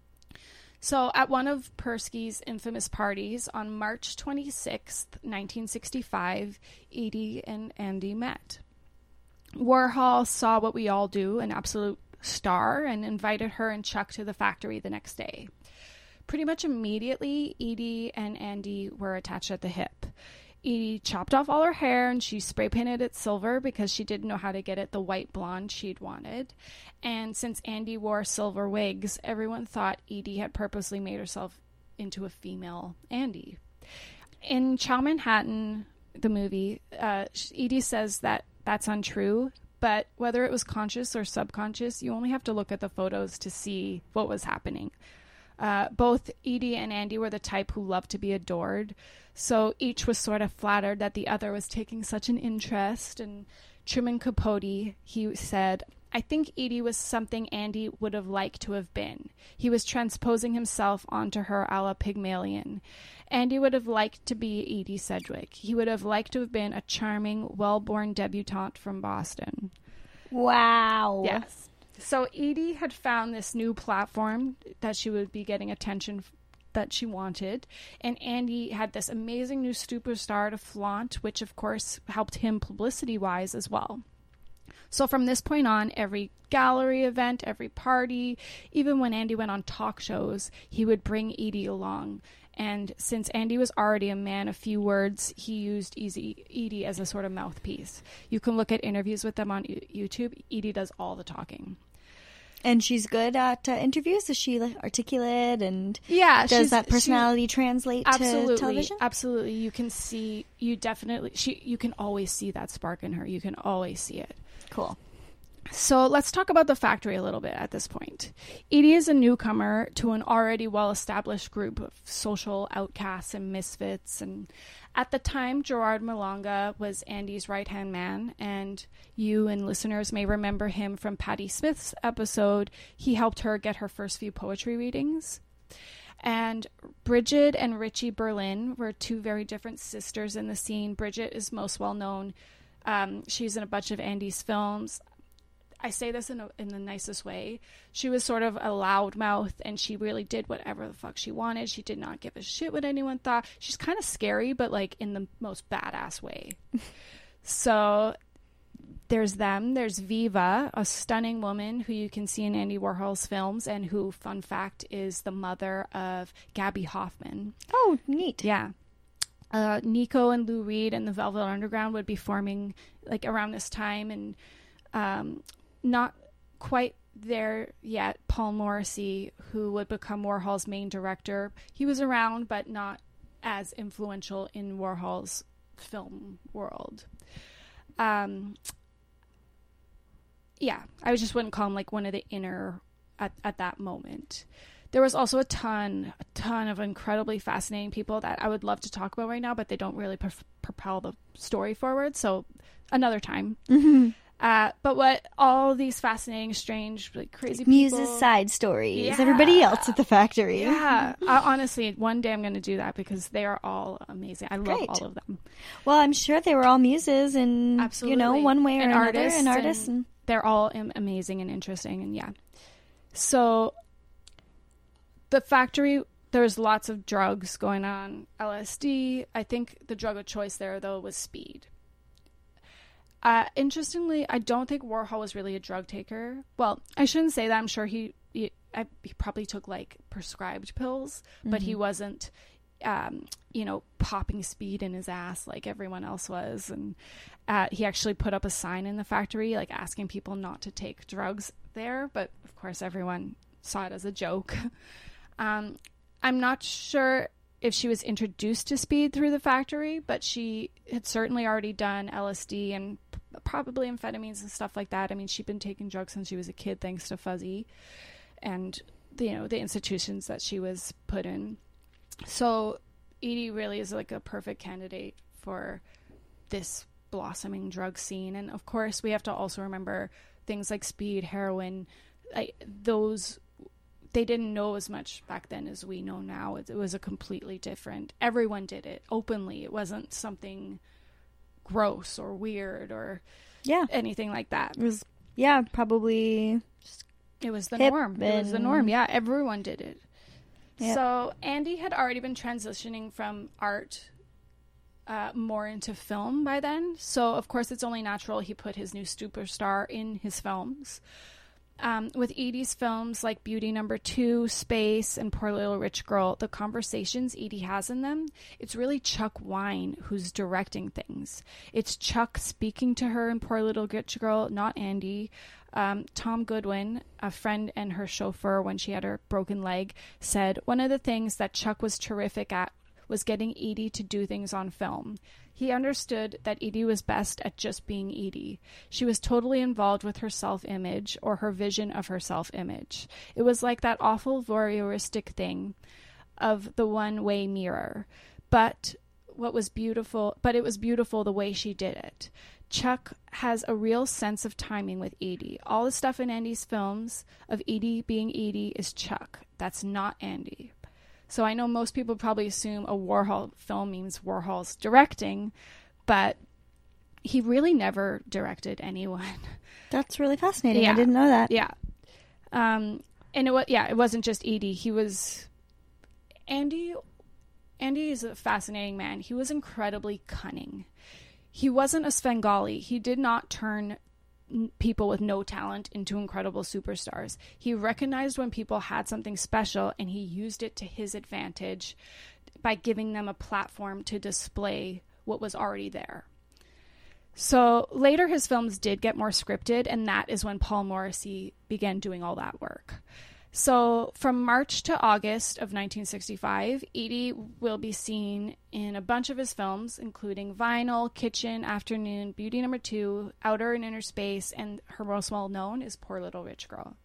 So at one of Persky's infamous parties on March 26th, 1965, Edie and Andy met. Warhol saw what we all do, an absolute star, and invited her and Chuck to the factory the next day. Pretty much immediately, Edie and Andy were attached at the hip. Edie chopped off all her hair and she spray painted it silver because she didn't know how to get it the white blonde she'd wanted. And since Andy wore silver wigs, everyone thought Edie had purposely made herself into a female Andy. In Chow Manhattan, the movie, Edie says that that's untrue, but whether it was conscious or subconscious, you only have to look at the photos to see what was happening. Both Edie and Andy were the type who loved to be adored, so each was sort of flattered that the other was taking such an interest. And Truman Capote, he said, "I think Edie was something Andy would have liked to have been. He was transposing himself onto her a la Pygmalion. Andy would have liked to be Edie Sedgwick. He would have liked to have been a charming, well-born debutante from Boston." Wow. Yes. So Edie had found this new platform that she would be getting attention that she wanted, and Andy had this amazing new superstar to flaunt, which of course helped him publicity-wise as well. So from this point on, every gallery event, every party, even when Andy went on talk shows, he would bring Edie along. And since Andy was already a man of few words, he used Edie as a sort of mouthpiece. You can look at interviews with them on YouTube. Edie does all the talking. And she's good at interviews? Is she articulate and does that personality translate to television? Absolutely. You can always see that spark in her. You can always see it. Cool. So let's talk about the factory a little bit at this point. Edie is a newcomer to an already well-established group of social outcasts and misfits. And at the time, Gerard Malonga was Andy's right-hand man. And you and listeners may remember him from Patti Smith's episode. He helped her get her first few poetry readings. And Bridget and Richie Berlin were two very different sisters in the scene. Bridget is most well known. She's in a bunch of Andy's films. I say this in the nicest way. She was sort of a loudmouth, and she really did whatever the fuck she wanted. She did not give a shit what anyone thought. She's kind of scary, but like in the most badass way. So there's them. There's Viva, a stunning woman who you can see in Andy Warhol's films, and who, fun fact, is the mother of Gabby Hoffman. Oh, neat. Yeah. Nico and Lou Reed and the Velvet Underground would be forming like around this time, and not quite there yet. Paul Morrissey, who would become Warhol's main director, he was around but not as influential in Warhol's film world. I just wouldn't call him like one of the inner at that moment. There was also a ton of incredibly fascinating people that I would love to talk about right now, but they don't really propel the story forward. So another time. Mm-hmm. But what all these fascinating, strange, like crazy people... Muse's side stories. Yeah. Everybody else at the factory. Yeah. Honestly, one day I'm going to do that because they are all amazing. I love all of them. Well, I'm sure they were all muses and, absolutely, one way or another. And artists. And they're all amazing and interesting. And yeah. So the factory... There's lots of drugs going on. LSD. I think the drug of choice there, though, was speed. Interestingly, I don't think Warhol was really a drug taker. Well, I shouldn't say that. I'm sure he probably took like prescribed pills, but he wasn't, popping speed in his ass like everyone else was. And he actually put up a sign in the factory, like asking people not to take drugs there. But of course, everyone saw it as a joke. I'm not sure if she was introduced to speed through the factory, but she had certainly already done LSD and probably amphetamines and stuff like that. I mean, she'd been taking drugs since she was a kid, thanks to Fuzzy and the institutions that she was put in. So Edie really is like a perfect candidate for this blossoming drug scene. And of course, we have to also remember things like speed, heroin, they didn't know as much back then as we know now. It was a completely different... Everyone did it openly. It wasn't something gross or weird or anything like that. It was, probably... It was the norm. It was the norm. Yeah, everyone did it. Yep. So Andy had already been transitioning from art more into film by then. So, of course, it's only natural he put his new superstar in his films. With Edie's films like Beauty Number 2, Space, and Poor Little Rich Girl, the conversations Edie has in them, it's really Chuck Wine who's directing things. It's Chuck speaking to her in Poor Little Rich Girl, not Andy. Tom Goodwin, a friend and her chauffeur when she had her broken leg, said one of the things that Chuck was terrific at was getting Edie to do things on film. He understood that Edie was best at just being Edie. She was totally involved with her self-image or her vision of her self-image. It was like that awful voyeuristic thing of the one-way mirror. But it was beautiful the way she did it. Chuck has a real sense of timing with Edie. All the stuff in Andy's films of Edie being Edie is Chuck. That's not Andy. So I know most people probably assume a Warhol film means Warhol's directing, but he really never directed anyone. That's really fascinating. Yeah. I didn't know that. Yeah. And it wasn't just Edie. He was Andy is a fascinating man. He was incredibly cunning. He wasn't a Svengali. He did not turn people with no talent into incredible superstars. He recognized when people had something special and he used it to his advantage. by giving them a platform to display what was already there. So later his films did get more scripted, and that is when Paul Morrissey began doing all that work. So from March to August of 1965, Eady will be seen in a bunch of his films, including Vinyl, Kitchen, Afternoon, Beauty Number 2, Outer and Inner Space, and her most well-known is Poor Little Rich Girl.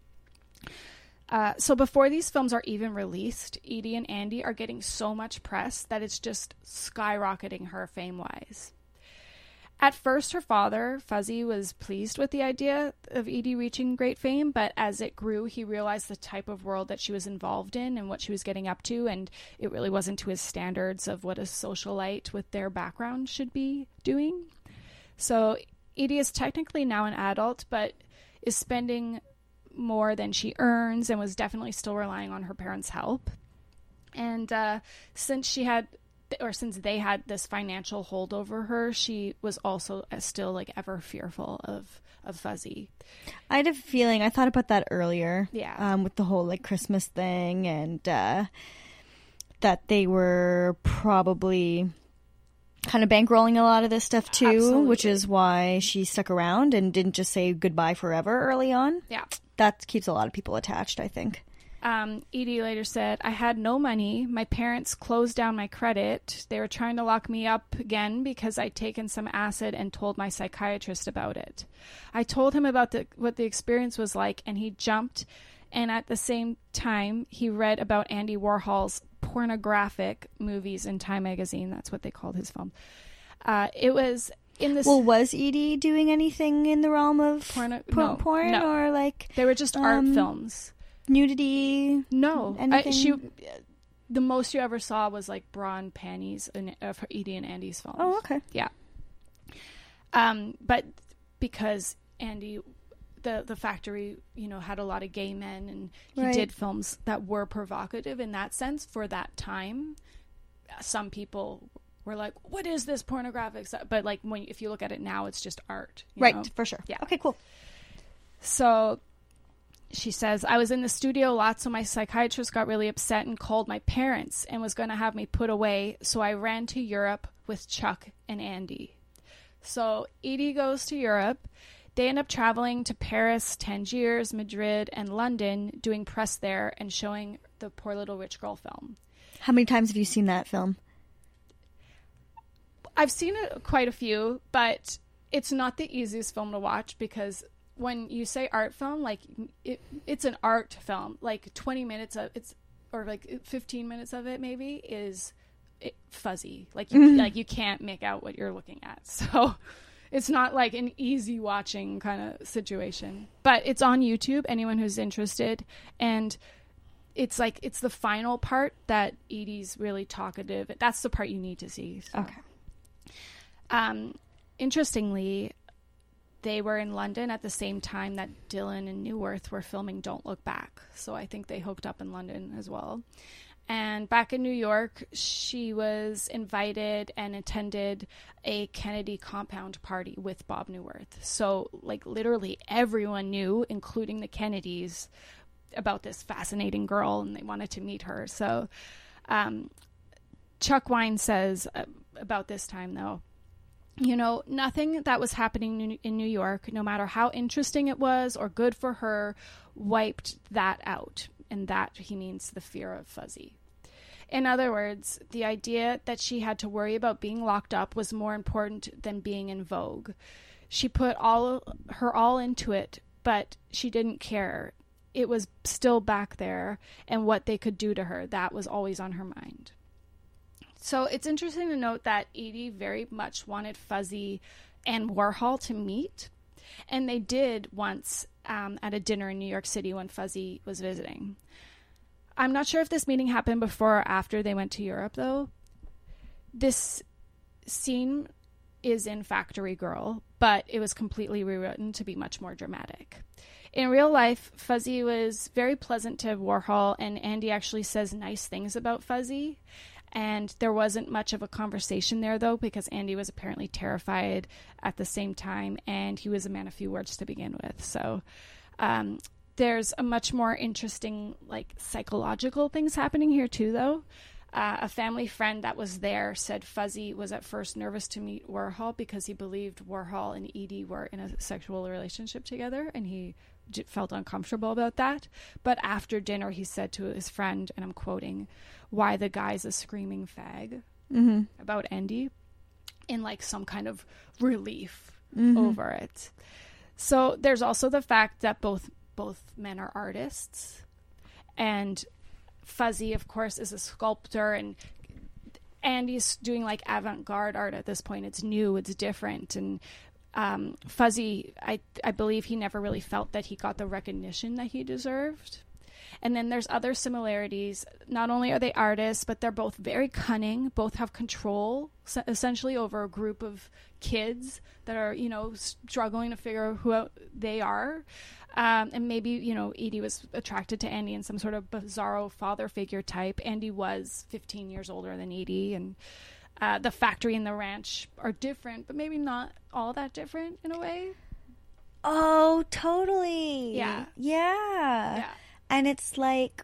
So before these films are even released, Eady and Andy are getting so much press that it's just skyrocketing her fame-wise. At first, her father, Fuzzy, was pleased with the idea of Eady reaching great fame, but as it grew, he realized the type of world that she was involved in and what she was getting up to, and it really wasn't to his standards of what a socialite with their background should be doing. So Eady is technically now an adult, but is spending more than she earns and was definitely still relying on her parents' help. And since they had this financial hold over her, she was also still like ever fearful of Fuzzy. I had a feeling, I thought about that earlier. Yeah. With the whole like Christmas thing, and that they were probably kind of bankrolling a lot of this stuff too. Absolutely. Which is why she stuck around and didn't just say goodbye forever early on. Yeah. That keeps a lot of people attached, I think. Eady later said, "I had no money. My parents closed down my credit. They were trying to lock me up again because I'd taken some acid and told my psychiatrist about it. I told him about what the experience was like, and he jumped. And at the same time, he read about Andy Warhol's pornographic movies in Time magazine." That's what they called his film. It was in this. Well, was Eady doing anything in the realm of porn, no. or like They were just art films. Nudity? No. Anything? The most you ever saw was like bra and panties of Eady and Andy's films. Oh, okay. Yeah. But because Andy, the factory, had a lot of gay men, and he did films that were provocative in that sense for that time. Some people were like, "What is this pornographic stuff?" But like if you look at it now, it's just art. Right, know? for sure. Yeah. Okay, cool. So she says, "I was in the studio a lot, so my psychiatrist got really upset and called my parents and was going to have me put away, so I ran to Europe with Chuck and Andy." So Eady goes to Europe. They end up traveling to Paris, Tangiers, Madrid, and London, doing press there and showing the Poor Little Rich Girl film. How many times have you seen that film? I've seen it quite a few, but it's not the easiest film to watch because when you say art film, like it's an art film. Like 20 minutes of it's, or like 15 minutes of it maybe is fuzzy. Like you can't make out what you're looking at. So it's not like an easy watching kind of situation. But it's on YouTube. Anyone who's interested, and it's the final part that Eady's really talkative. That's the part you need to see. So. Okay. Interestingly, they were in London at the same time that Dylan and Neuwirth were filming Don't Look Back. So I think they hooked up in London as well. And back in New York, she was invited and attended a Kennedy compound party with Bob Neuwirth. So like literally everyone knew, including the Kennedys, about this fascinating girl, and they wanted to meet her. So Chuck Wine says about this time, though, nothing that was happening in New York, no matter how interesting it was or good for her, wiped that out. And that, he means the fear of Fuzzy. In other words, the idea that she had to worry about being locked up was more important than being in vogue. She put her all into it, but she didn't care. It was still back there, and what they could do to her, that was always on her mind. So it's interesting to note that Eady very much wanted Fuzzy and Warhol to meet, and they did once at a dinner in New York City when Fuzzy was visiting. I'm not sure if this meeting happened before or after they went to Europe, though. This scene is in Factory Girl, but it was completely rewritten to be much more dramatic. In real life, Fuzzy was very pleasant to Warhol, and Andy actually says nice things about Fuzzy. And there wasn't much of a conversation there, though, because Andy was apparently terrified at the same time, and he was a man of few words to begin with. So there's a much more interesting, like, psychological things happening here, too, though. A family friend that was there said Fuzzy was at first nervous to meet Warhol because he believed Warhol and Edie were in a sexual relationship together, and he felt uncomfortable about that. But after dinner, he said to his friend, and I'm quoting, "Why the guy's a screaming fag," about Andy, in like some kind of relief over it. So there's also the fact that both men are artists, and Fuzzy, of course, is a sculptor, and Andy's doing like avant-garde art at this point. It's new, it's different, and Fuzzy, I believe he never really felt that he got the recognition that he deserved. And then there's other similarities. Not only are they artists, but they're both very cunning, both have control essentially over a group of kids that are, you know, struggling to figure out who they are. And maybe, you know, Edie was attracted to Andy in some sort of bizarro father figure type. Andy was 15 years older than Edie, and the factory and the ranch are different, but maybe not all that different in a way. Oh, totally. Yeah. Yeah. And it's like,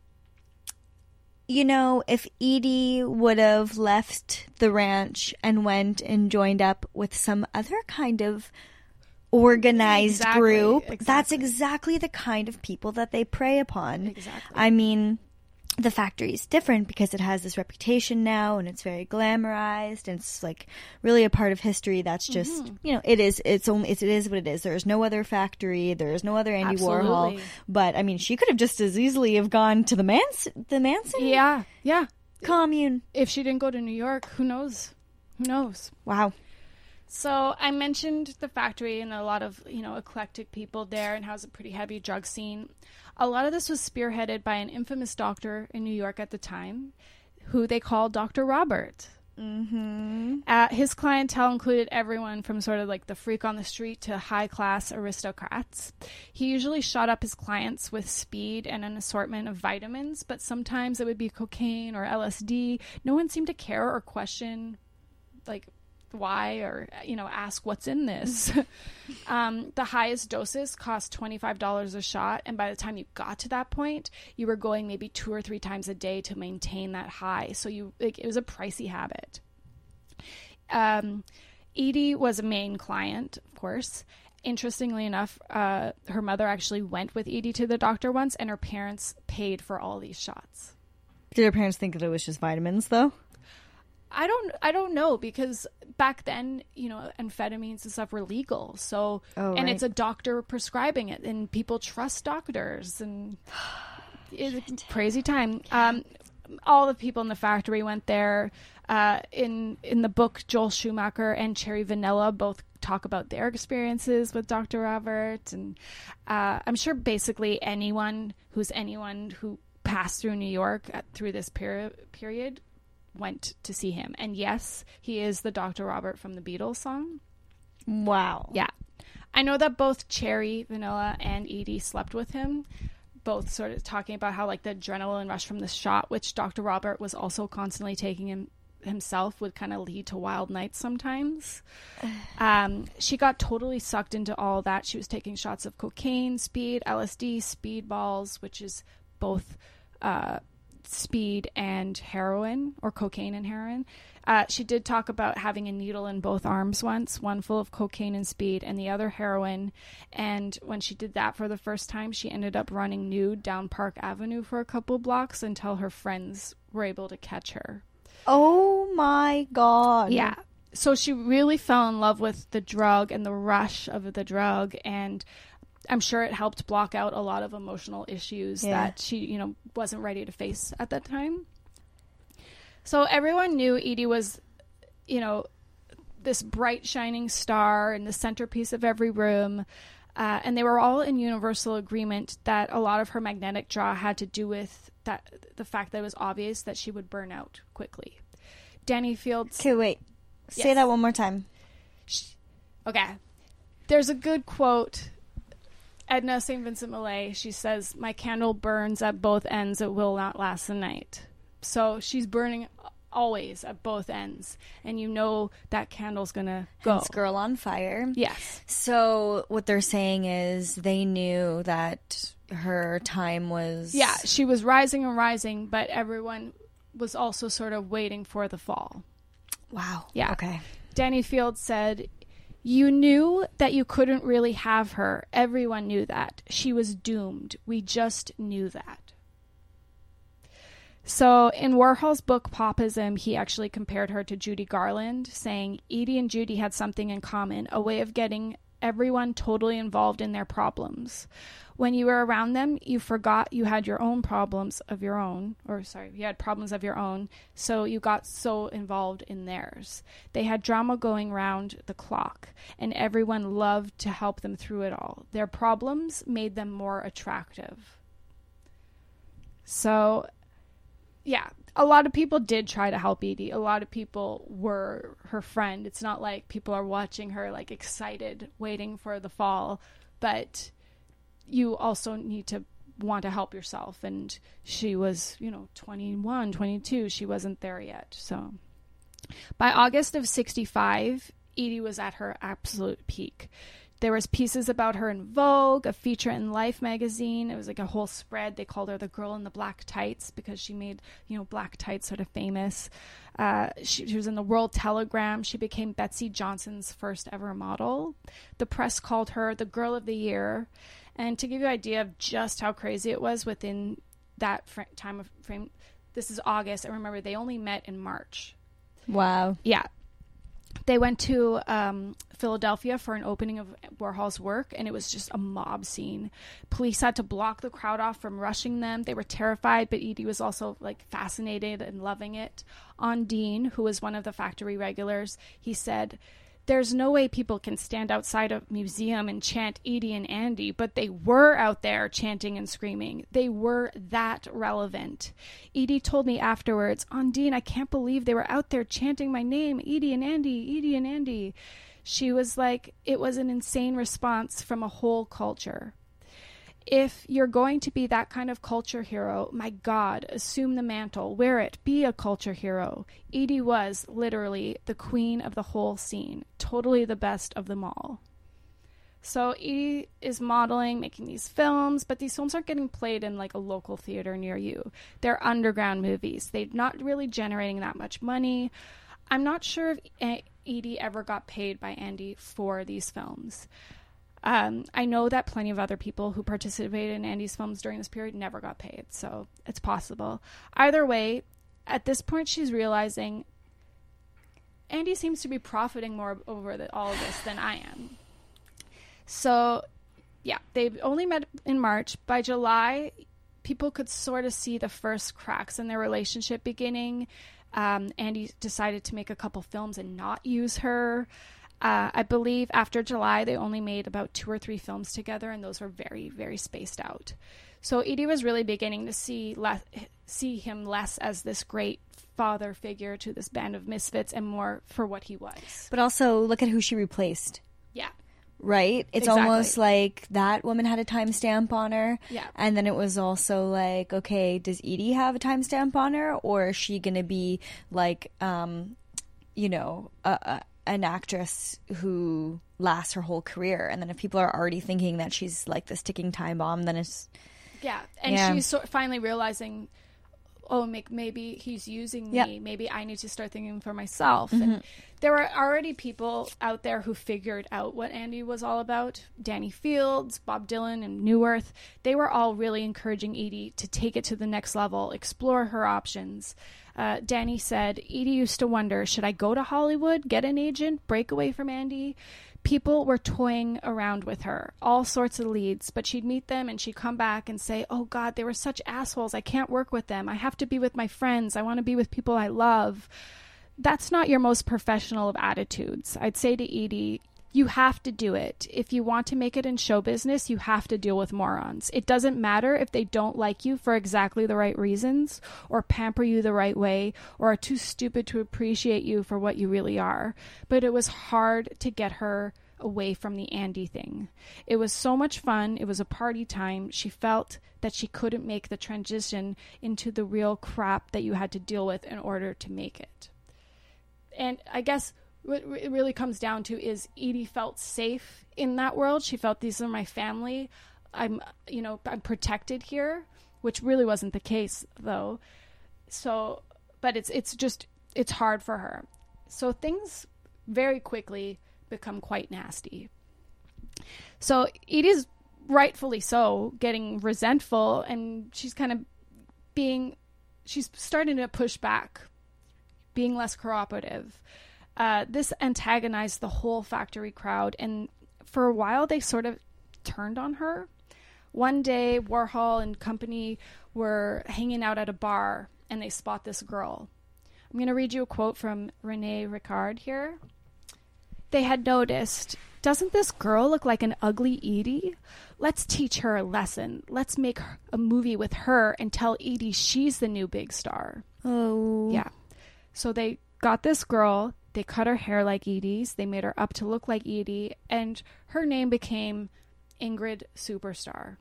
you know, if Edie would have left the ranch and went and joined up with some other kind of organized group, that's exactly the kind of people that they prey upon. Exactly. I mean, the factory is different because it has this reputation now, and it's very glamorized, and it's like really a part of history that's just, you know, it is what it is. There is no other factory, there is no other Andy Warhol. But I mean, she could have just as easily have gone to the Manson Yeah. commune. If she didn't go to New York, who knows? Wow. So I mentioned the factory and a lot of, you know, eclectic people there, and has a pretty heavy drug scene. A lot of this was spearheaded by an infamous doctor in New York at the time, who they called Dr. Robert. His clientele included everyone from sort of like the freak on the street to high-class aristocrats. He usually shot up his clients with speed and an assortment of vitamins, but sometimes it would be cocaine or LSD. No one seemed to care or question, like, why, or, you know, ask what's in this. The highest doses cost $25 a shot, and by the time you got to that point, you were going maybe 2 or 3 times a day to maintain that high. So it was a pricey habit. Edie was a main client, of course. Interestingly enough, her mother actually went with Edie to the doctor once, and her parents paid for all these shots. Did her parents think that it was just vitamins, though? I don't know, because back then, you know, amphetamines and stuff were legal. So, and it's a doctor prescribing it, and people trust doctors, and it's a crazy time. All the people in the factory went there. In the book, Joel Schumacher and Cherry Vanilla both talk about their experiences with Dr. Robert, and I'm sure basically anyone who passed through New York through this period went to see him. And yes, he is the Dr. Robert from the Beatles song. Wow. Yeah. I know that both Cherry, Vanilla, and Edie slept with him, both sort of talking about how like the adrenaline rush from the shot, which Dr. Robert was also constantly taking himself, would kind of lead to wild nights sometimes. She got totally sucked into all that. She was taking shots of cocaine, speed, LSD, speedballs, which is both speed and heroin, or cocaine and heroin. She did talk about having a needle in both arms once, one full of cocaine and speed and the other heroin. And when she did that for the first time, she ended up running nude down Park Avenue for a couple blocks until her friends were able to catch her. Oh my God. Yeah. So she really fell in love with the drug and the rush of the drug, and I'm sure it helped block out a lot of emotional issues that she, you know, wasn't ready to face at that time. So everyone knew Edie was, you know, this bright shining star and the centerpiece of every room. And they were all in universal agreement that a lot of her magnetic draw had to do with the fact that it was obvious that she would burn out quickly. Danny Fields. Okay, wait. Say that one more time. Okay. There's a good quote. Edna St. Vincent Millay, she says, "My candle burns at both ends. It will not last the night." So she's burning always at both ends. And you know that candle's going to go. Hence Girl on Fire. Yes. So what they're saying is they knew that her time was... Yeah, she was rising and rising, but everyone was also sort of waiting for the fall. Wow. Yeah. Okay. Danny Fields said, "You knew that you couldn't really have her. Everyone knew that. She was doomed. We just knew that." So in Warhol's book Popism, he actually compared her to Judy Garland, saying Edie and Judy had something in common, a way of getting everyone totally involved in their problems. When you were around them, you forgot you had your own problems of your own, you had problems of your own, so you got so involved in theirs. They had drama going round the clock, and everyone loved to help them through it all. Their problems made them more attractive. So, yeah, a lot of people did try to help Edie. A lot of people were her friend. It's not like people are watching her like excited, waiting for the fall, but you also need to want to help yourself. And she was, 21, 22. She wasn't there yet. So by August of 65, Edie was at her absolute peak. There was pieces about her in Vogue, a feature in Life magazine. It was like a whole spread. They called her the girl in the black tights because she made, black tights sort of famous. She was in the World Telegram. She became Betsy Johnson's first ever model. The press called her the Girl of the Year. And to give you an idea of just how crazy it was within that time frame, this is August. I remember they only met in March. Wow. Yeah. They went to Philadelphia for an opening of Warhol's work, and it was just a mob scene. Police had to block the crowd off from rushing them. They were terrified, but Edie was also fascinated and loving it. Ondine, who was one of the factory regulars, he said, "There's no way people can stand outside a museum and chant Edie and Andy, but they were out there chanting and screaming. They were that relevant." Edie told me afterwards, "Ondine, I can't believe they were out there chanting my name, Edie and Andy, Edie and Andy." She was like, it was an insane response from a whole culture. If you're going to be that kind of culture hero, my God, assume the mantle, wear it, be a culture hero. Edie was literally the queen of the whole scene, totally the best of them all. So Edie is modeling, making these films, but these films aren't getting played in a local theater near you. They're underground movies. They're not really generating that much money. I'm not sure if Edie ever got paid by Andy for these films. I know that plenty of other people who participated in Andy's films during this period never got paid, so it's possible. Either way, at this point, she's realizing Andy seems to be profiting more over all of this than I am. So, yeah, they've only met in March. By July, people could sort of see the first cracks in their relationship beginning. Andy decided to make a couple films and not use her. I believe after July, they only made about 2 or 3 films together, and those were very, very spaced out. So Edie was really beginning to see him less as this great father figure to this band of misfits and more for what he was. But also, look at who she replaced. Yeah. Right? It's exactly. Almost like that woman had a timestamp on her. Yeah. And then it was also like, okay, does Edie have a timestamp on her? Or is she going to be an actress who lasts her whole career? And then if people are already thinking that she's like this ticking time bomb, then it's... Yeah. And she's finally realizing, oh, maybe he's using me. Yep. Maybe I need to start thinking for myself. Mm-hmm. And there were already people out there who figured out what Andy was all about. Danny Fields, Bob Dylan, and New Earth. They were all really encouraging Edie to take it to the next level, explore her options. Danny said, Edie used to wonder, should I go to Hollywood, get an agent, break away from Andy? People were toying around with her, all sorts of leads, but she'd meet them and she'd come back and say, oh God, they were such assholes. I can't work with them. I have to be with my friends. I want to be with people I love. That's not your most professional of attitudes. I'd say to Edie, you have to do it. If you want to make it in show business, you have to deal with morons. It doesn't matter if they don't like you for exactly the right reasons, or pamper you the right way, or are too stupid to appreciate you for what you really are. But it was hard to get her away from the Andy thing. It was so much fun. It was a party time. She felt that she couldn't make the transition into the real crap that you had to deal with in order to make it. And I guess what it really comes down to is Edie felt safe in that world. She felt, these are my family. I'm protected here, which really wasn't the case though. So but it's hard for her. So things very quickly become quite nasty. So Edie's rightfully so getting resentful, and she's starting to push back, being less cooperative. This antagonized the whole factory crowd, and for a while they sort of turned on her. One day, Warhol and company were hanging out at a bar, and they spot this girl. I'm going to read you a quote from Renee Ricard here. They had noticed, "Doesn't this girl look like an ugly Edie? Let's teach her a lesson. Let's make a movie with her and tell Edie she's the new big star." Oh. Yeah. So they got this girl, they cut her hair like Edie's, they made her up to look like Edie, and her name became Ingrid Superstar.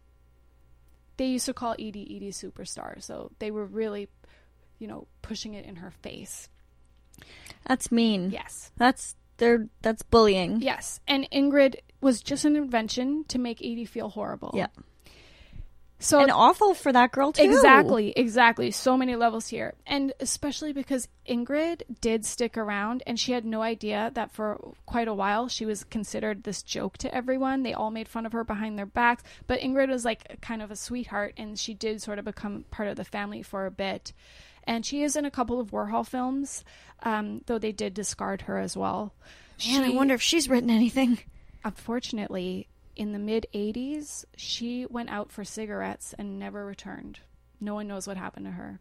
They used to call Edie Superstar, so they were really, pushing it in her face. That's mean. Yes. That's bullying. Yes. And Ingrid was just an invention to make Edie feel horrible. Yeah. So and awful for that girl too. Exactly. So many levels here. And especially because Ingrid did stick around, and she had no idea that for quite a while she was considered this joke to everyone. They all made fun of her behind their backs. But Ingrid was like kind of a sweetheart, and she did sort of become part of the family for a bit. And she is in a couple of Warhol films, though they did discard her as well. Man, I wonder if she's written anything. Unfortunately, in the mid-'80s, she went out for cigarettes and never returned. No one knows what happened to her.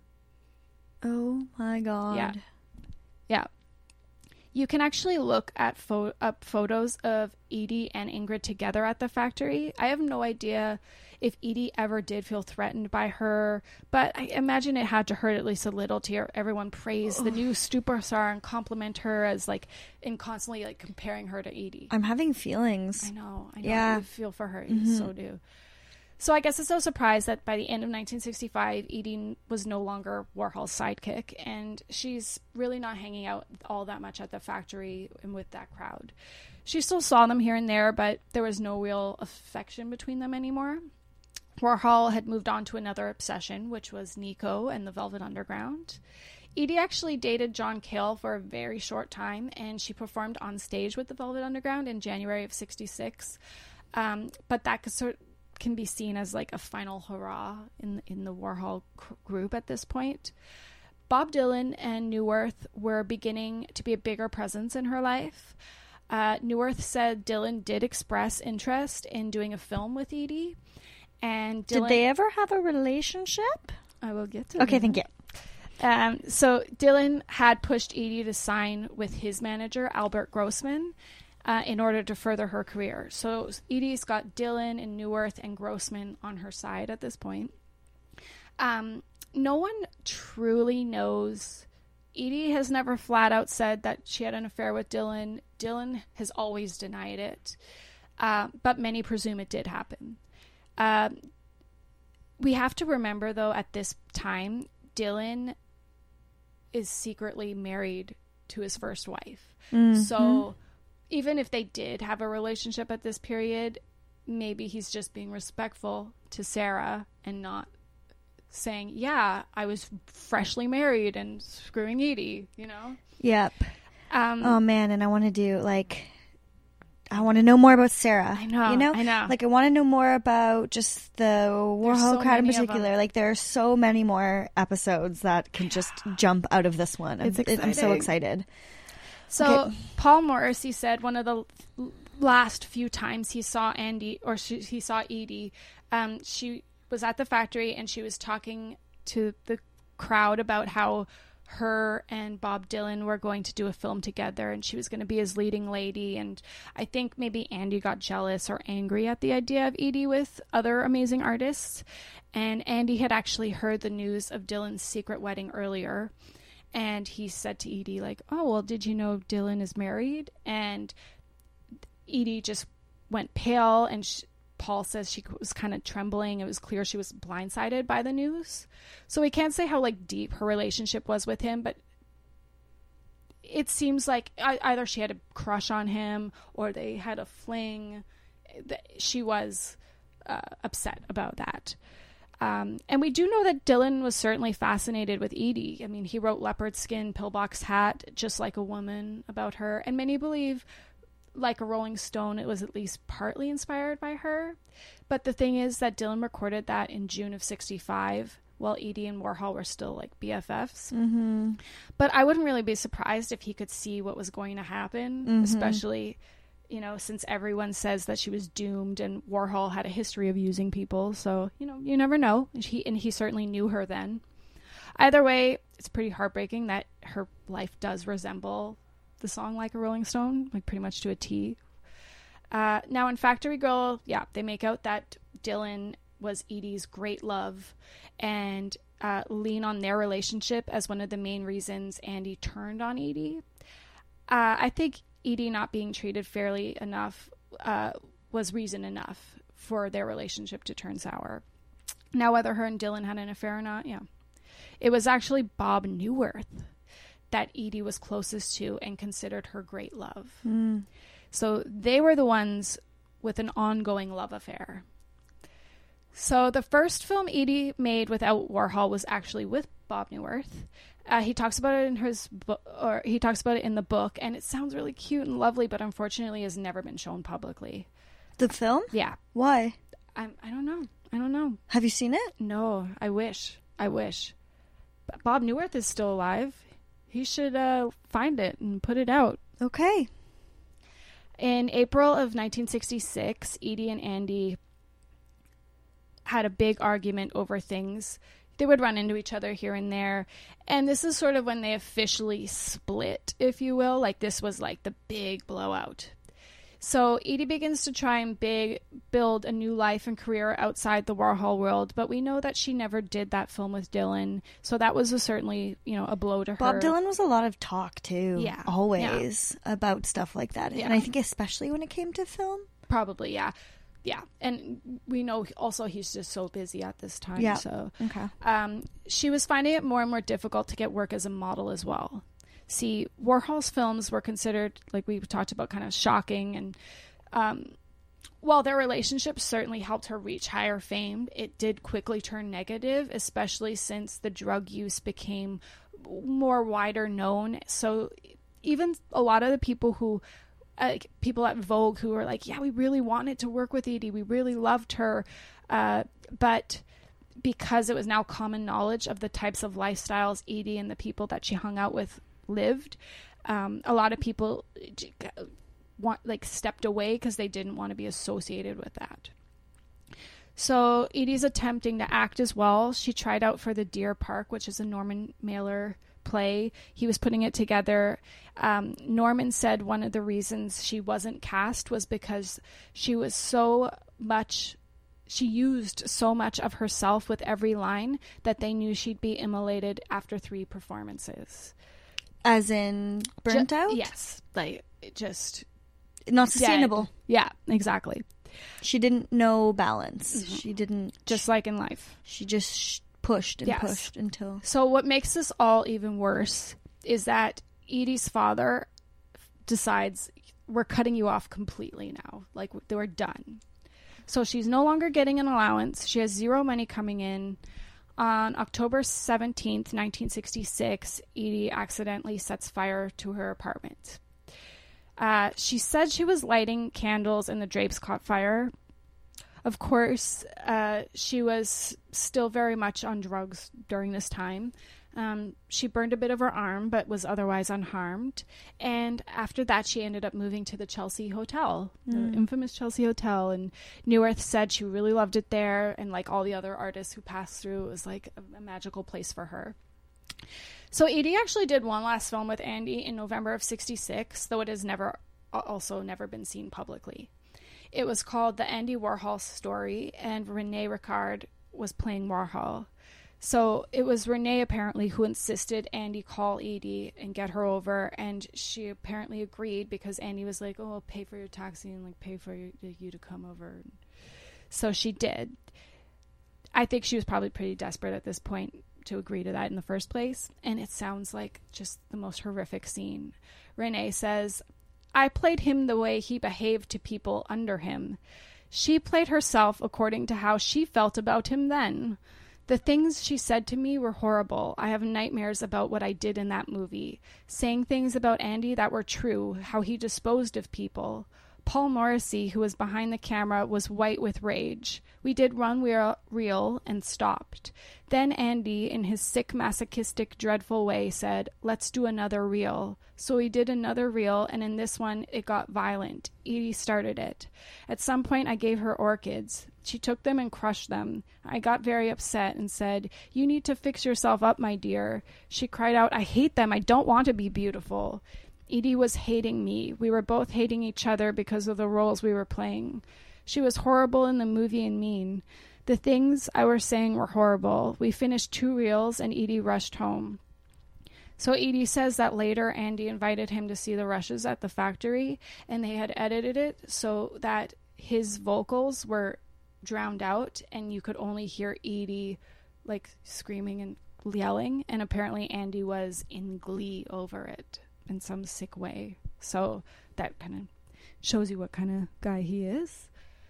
Oh my God. Yeah. You can actually look at up photos of Edie and Ingrid together at the factory. I have no idea if Edie ever did feel threatened by her, but I imagine it had to hurt at least a little to hear everyone praise the new superstar and compliment her and constantly comparing her to Edie. I'm having feelings. I know. Yeah. I feel for her. Mm-hmm. So do. So I guess it's no surprise that by the end of 1965, Edie was no longer Warhol's sidekick, and she's really not hanging out all that much at the factory and with that crowd. She still saw them here and there, but there was no real affection between them anymore. Warhol had moved on to another obsession, which was Nico and the Velvet Underground. Edie actually dated John Cale for a very short time, and she performed on stage with the Velvet Underground in January of 1966. But that can be seen as like a final hurrah in the Warhol group at this point. Bob Dylan and Neuwirth were beginning to be a bigger presence in her life. Neuwirth said Dylan did express interest in doing a film with Edie. And Dylan, did they ever have a relationship? I will get to Okay, that. thank you. So Dylan had pushed Edie to sign with his manager, Albert Grossman, in order to further her career. So Edie's got Dylan and Neuwirth and Grossman on her side at this point. No one truly knows. Edie has never flat out said that she had an affair with Dylan. Dylan has always denied it. But many presume it did happen. We have to remember, though, at this time, Dylan is secretly married to his first wife. Mm-hmm. So even if they did have a relationship at this period, maybe he's just being respectful to Sarah and not saying, yeah, I was freshly married and screwing Edie, Yep. Oh, man, and I want to do, I want to know more about Sarah. I know. I want to know more about just the Warhol crowd in particular. There are so many more episodes that can just jump out of this one. I'm so excited. So okay. Paul Morrissey said one of the last few times he saw he saw Edie, she was at the factory and she was talking to the crowd about how her and Bob Dylan were going to do a film together and she was going to be his leading lady. And I think maybe Andy got jealous or angry at the idea of Edie with other amazing artists. And Andy had actually heard the news of Dylan's secret wedding earlier. And he said to Edie, oh, well, did you know Dylan is married? And Edie just went pale, and Paul says she was kind of trembling. It was clear she was blindsided by the news. So we can't say how, deep her relationship was with him, but it seems like either she had a crush on him or they had a fling. She was upset about that. And we do know that Dylan was certainly fascinated with Edie. I mean, he wrote Leopard Skin, Pillbox Hat, Just Like a Woman about her. And many believe, like a Rolling Stone, it was at least partly inspired by her. But the thing is that Dylan recorded that in June of 1965, while Edie and Warhol were still like BFFs. Mm-hmm. But I wouldn't really be surprised if he could see what was going to happen, especially, you know, since everyone says that she was doomed and Warhol had a history of using people. So, you know, you never know. He certainly knew her then. Either way, it's pretty heartbreaking that her life does resemble the song Like a Rolling Stone, like pretty much to a T. Now in Factory Girl, yeah, they make out that Dylan was Edie's great love and lean on their relationship as one of the main reasons Andy turned on Edie. I think Edie not being treated fairly enough was reason enough for their relationship to turn sour. Now, whether her and Dylan had an affair or not, yeah. It was actually Bob Neuwirth that Edie was closest to and considered her great love. So they were the ones with an ongoing love affair. So the first film Edie made without Warhol was actually with Bob Neuwirth. He talks about it in his book, or he talks about it in the book, and it sounds really cute and lovely, but unfortunately has never been shown publicly. The film? Yeah. Why? I don't know. Have you seen it? No, I wish. But Bob Neuwirth is still alive. He should find it and put it out. Okay. In April of 1966, Edie and Andy had a big argument over things. They would run into each other here and there. And this is sort of when they officially split, if you will. Like, this was like the big blowout. So Edie begins to try and build a new life and career outside the Warhol world, but we know that she never did that film with Dylan. So that was certainly, you know, a blow to her. Bob Dylan was a lot of talk too. Yeah. Always about stuff like that. Yeah. And I think especially when it came to film. Probably, yeah. Yeah. And we know also he's just so busy at this time. Yeah. So Okay. she was finding it more and more difficult to get work as a model as well. See, Warhol's films were considered, like we talked about, kind of shocking. And while their relationship certainly helped her reach higher fame, it did quickly turn negative, especially since the drug use became more wider known. So even a lot of the people who, people at Vogue who were like, yeah, we really wanted to work with Edie. We really loved her. But because it was now common knowledge of the types of lifestyles Edie and the people that she hung out with lived, a lot of people stepped away because they didn't want to be associated with that. So Edie's attempting to act as well. She tried out for the Deer Park, which is a Norman Mailer play. He was putting it together. Norman said one of the reasons she wasn't cast was because she used so much of herself with every line that they knew she'd be immolated after 3 performances. As in burnt out? Yes. Like, just not sustainable. Dead. Yeah, exactly. She didn't know balance. Mm-hmm. She didn't. Just like in life. She just pushed and Yes. pushed until. So what makes this all even worse is that Edie's father decides, we're cutting you off completely now. Like, they were done. So she's no longer getting an allowance. She has 0 money coming in. On October 17th, 1966, Edie accidentally sets fire to her apartment. She said she was lighting candles and the drapes caught fire. Of course, she was still very much on drugs during this time. She burned a bit of her arm, but was otherwise unharmed. And after that, she ended up moving to the Chelsea Hotel, the infamous Chelsea Hotel. And Neuwirth said she really loved it there. And like all the other artists who passed through, it was like a magical place for her. So Edie actually did one last film with Andy in November of 1966, though it has never been seen publicly. It was called The Andy Warhol Story, and René Ricard was playing Warhol. So it was René apparently who insisted Andy call Edie and get her over, and she apparently agreed because Andy was like, oh, I'll pay for your taxi and like pay for you to come over. So she did. I think she was probably pretty desperate at this point to agree to that in the first place, and it sounds like just the most horrific scene. René says, I played him the way he behaved to people under him. She played herself according to how she felt about him then. The things she said to me were horrible. I have nightmares about what I did in that movie. Saying things about Andy that were true, how he disposed of people. Paul Morrissey, who was behind the camera, was white with rage. We did one reel and stopped. Then Andy, in his sick, masochistic, dreadful way, said, "Let's do another reel." So we did another reel, and in this one, it got violent. Edie started it. At some point, I gave her orchids. She took them and crushed them. I got very upset and said, "You need to fix yourself up, my dear." She cried out, "I hate them. I don't want to be beautiful." Edie was hating me. We were both hating each other because of the roles we were playing. She was horrible in the movie and mean. The things I was saying were horrible. We finished 2 reels and Edie rushed home. So Edie says that later Andy invited him to see the rushes at the factory, and they had edited it so that his vocals were drowned out and you could only hear Edie like screaming and yelling, and apparently Andy was in glee over it in some sick way. So that kind of shows you what kind of guy he is.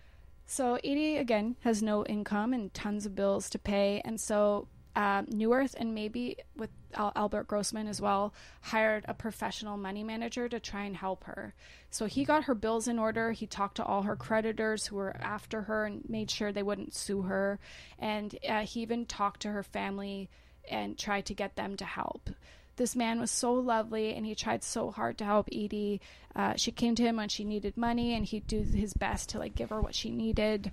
So Edie, again, has no income and tons of bills to pay. And so Neuwirth, and maybe with Albert Grossman as well, hired a professional money manager to try and help her. So he got her bills in order. He talked to all her creditors who were after her and made sure they wouldn't sue her. And he even talked to her family and tried to get them to help. This man was so lovely, and he tried so hard to help Edie. She came to him when she needed money, and he'd do his best to give her what she needed.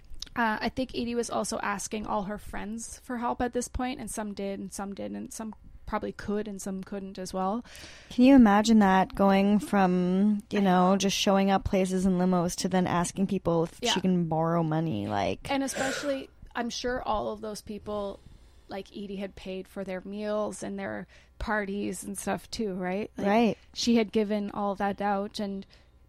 I think Edie was also asking all her friends for help at this point, and some did, and some didn't, and some probably could, and some couldn't as well. Can you imagine that, going from, just showing up places in limos to then asking people if she can borrow money? And especially, I'm sure all of those people, Edie had paid for their meals and their parties and stuff too, right? Right. She had given all of that out, and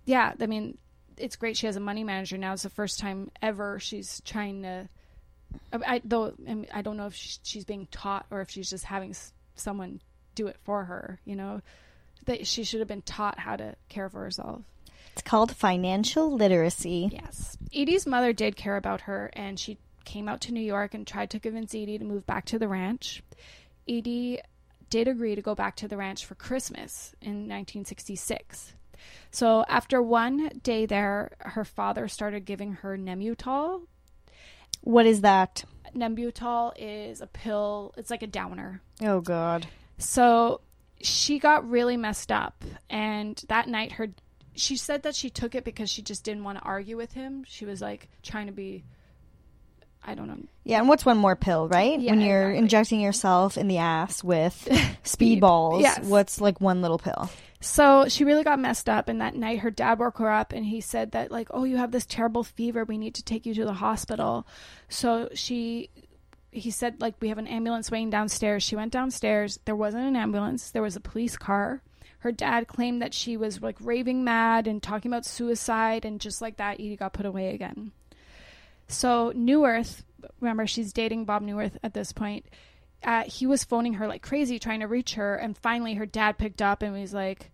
it's great she has a money manager now. It's the first time ever she's trying to. I don't know if she's being taught or if she's just having someone do it for her. That she should have been taught how to care for herself. It's called financial literacy. Yes, Edie's mother did care about her, and she came out to New York and tried to convince Edie to move back to the ranch. Edie did agree to go back to the ranch for Christmas in 1966. So after one day there, her father started giving her Nembutal. What is that? Nembutal is a pill. It's like a downer. Oh, God. So she got really messed up. And that night, she said that she took it because she just didn't want to argue with him. She was trying to be, I don't know. Yeah, and what's one more pill, right? Yeah, when you're exactly. Injecting yourself in the ass with speedballs, yes. What's one little pill? So she really got messed up, and that night her dad woke her up, and he said that, oh, you have this terrible fever. We need to take you to the hospital. So he said, we have an ambulance waiting downstairs. She went downstairs. There wasn't an ambulance. There was a police car. Her dad claimed that she was, raving mad and talking about suicide, and just like that, Edie got put away again. So Neuwirth, remember, she's dating Bob Neuwirth at this point. He was phoning her like crazy, trying to reach her. And finally her dad picked up and was like,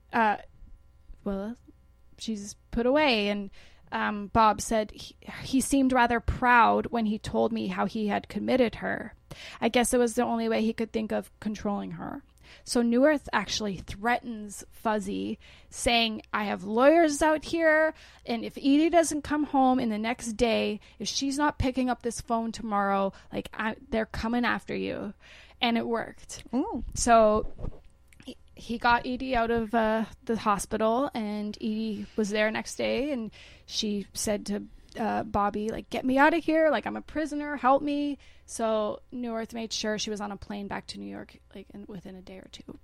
well, she's put away. And Bob said he seemed rather proud when he told me how he had committed her. I guess it was the only way he could think of controlling her. So Neuwirth actually threatens Fuzzy, saying, I have lawyers out here, and if Edie doesn't come home in the next day, if she's not picking up this phone tomorrow, they're coming after you. And it worked. Ooh. So he got Edie out of the hospital, and Edie was there next day, and she said to Bobby, get me out of here, I'm a prisoner, help me. So Neuwirth made sure she was on a plane back to New York within a day or two.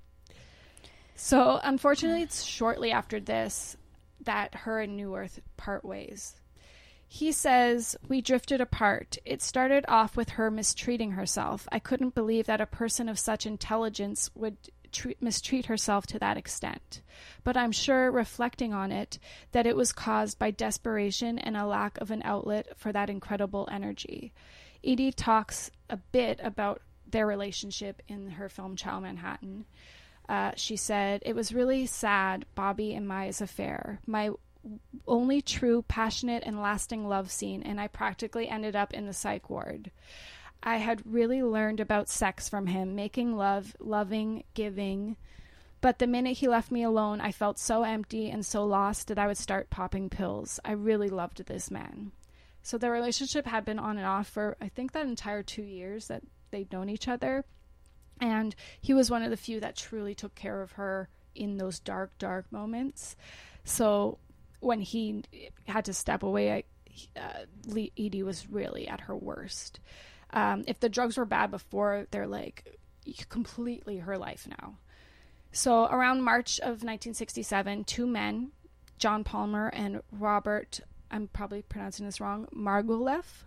So unfortunately, it's shortly after this that her and Neuwirth part ways. He says, we drifted apart. It started off with her mistreating herself. I couldn't believe that a person of such intelligence would mistreat herself to that extent. But I'm sure, reflecting on it, that it was caused by desperation and a lack of an outlet for that incredible energy. Edie talks a bit about their relationship in her film Child Manhattan. She said, it was really sad, Bobby and Maya's affair. only true, passionate, and lasting love scene, and I practically ended up in the psych ward. I had really learned about sex from him, making love, loving, giving. But the minute he left me alone, I felt so empty and so lost that I would start popping pills. I really loved this man. So their relationship had been on and off for, I think, that entire 2 years that they'd known each other. And he was one of the few that truly took care of her in those dark, dark moments. So when he had to step away, Edie was really at her worst. If the drugs were bad before, they're like completely her life now. So around March of 1967, two men, John Palmer and Robert, I'm probably pronouncing this wrong, Marguleff,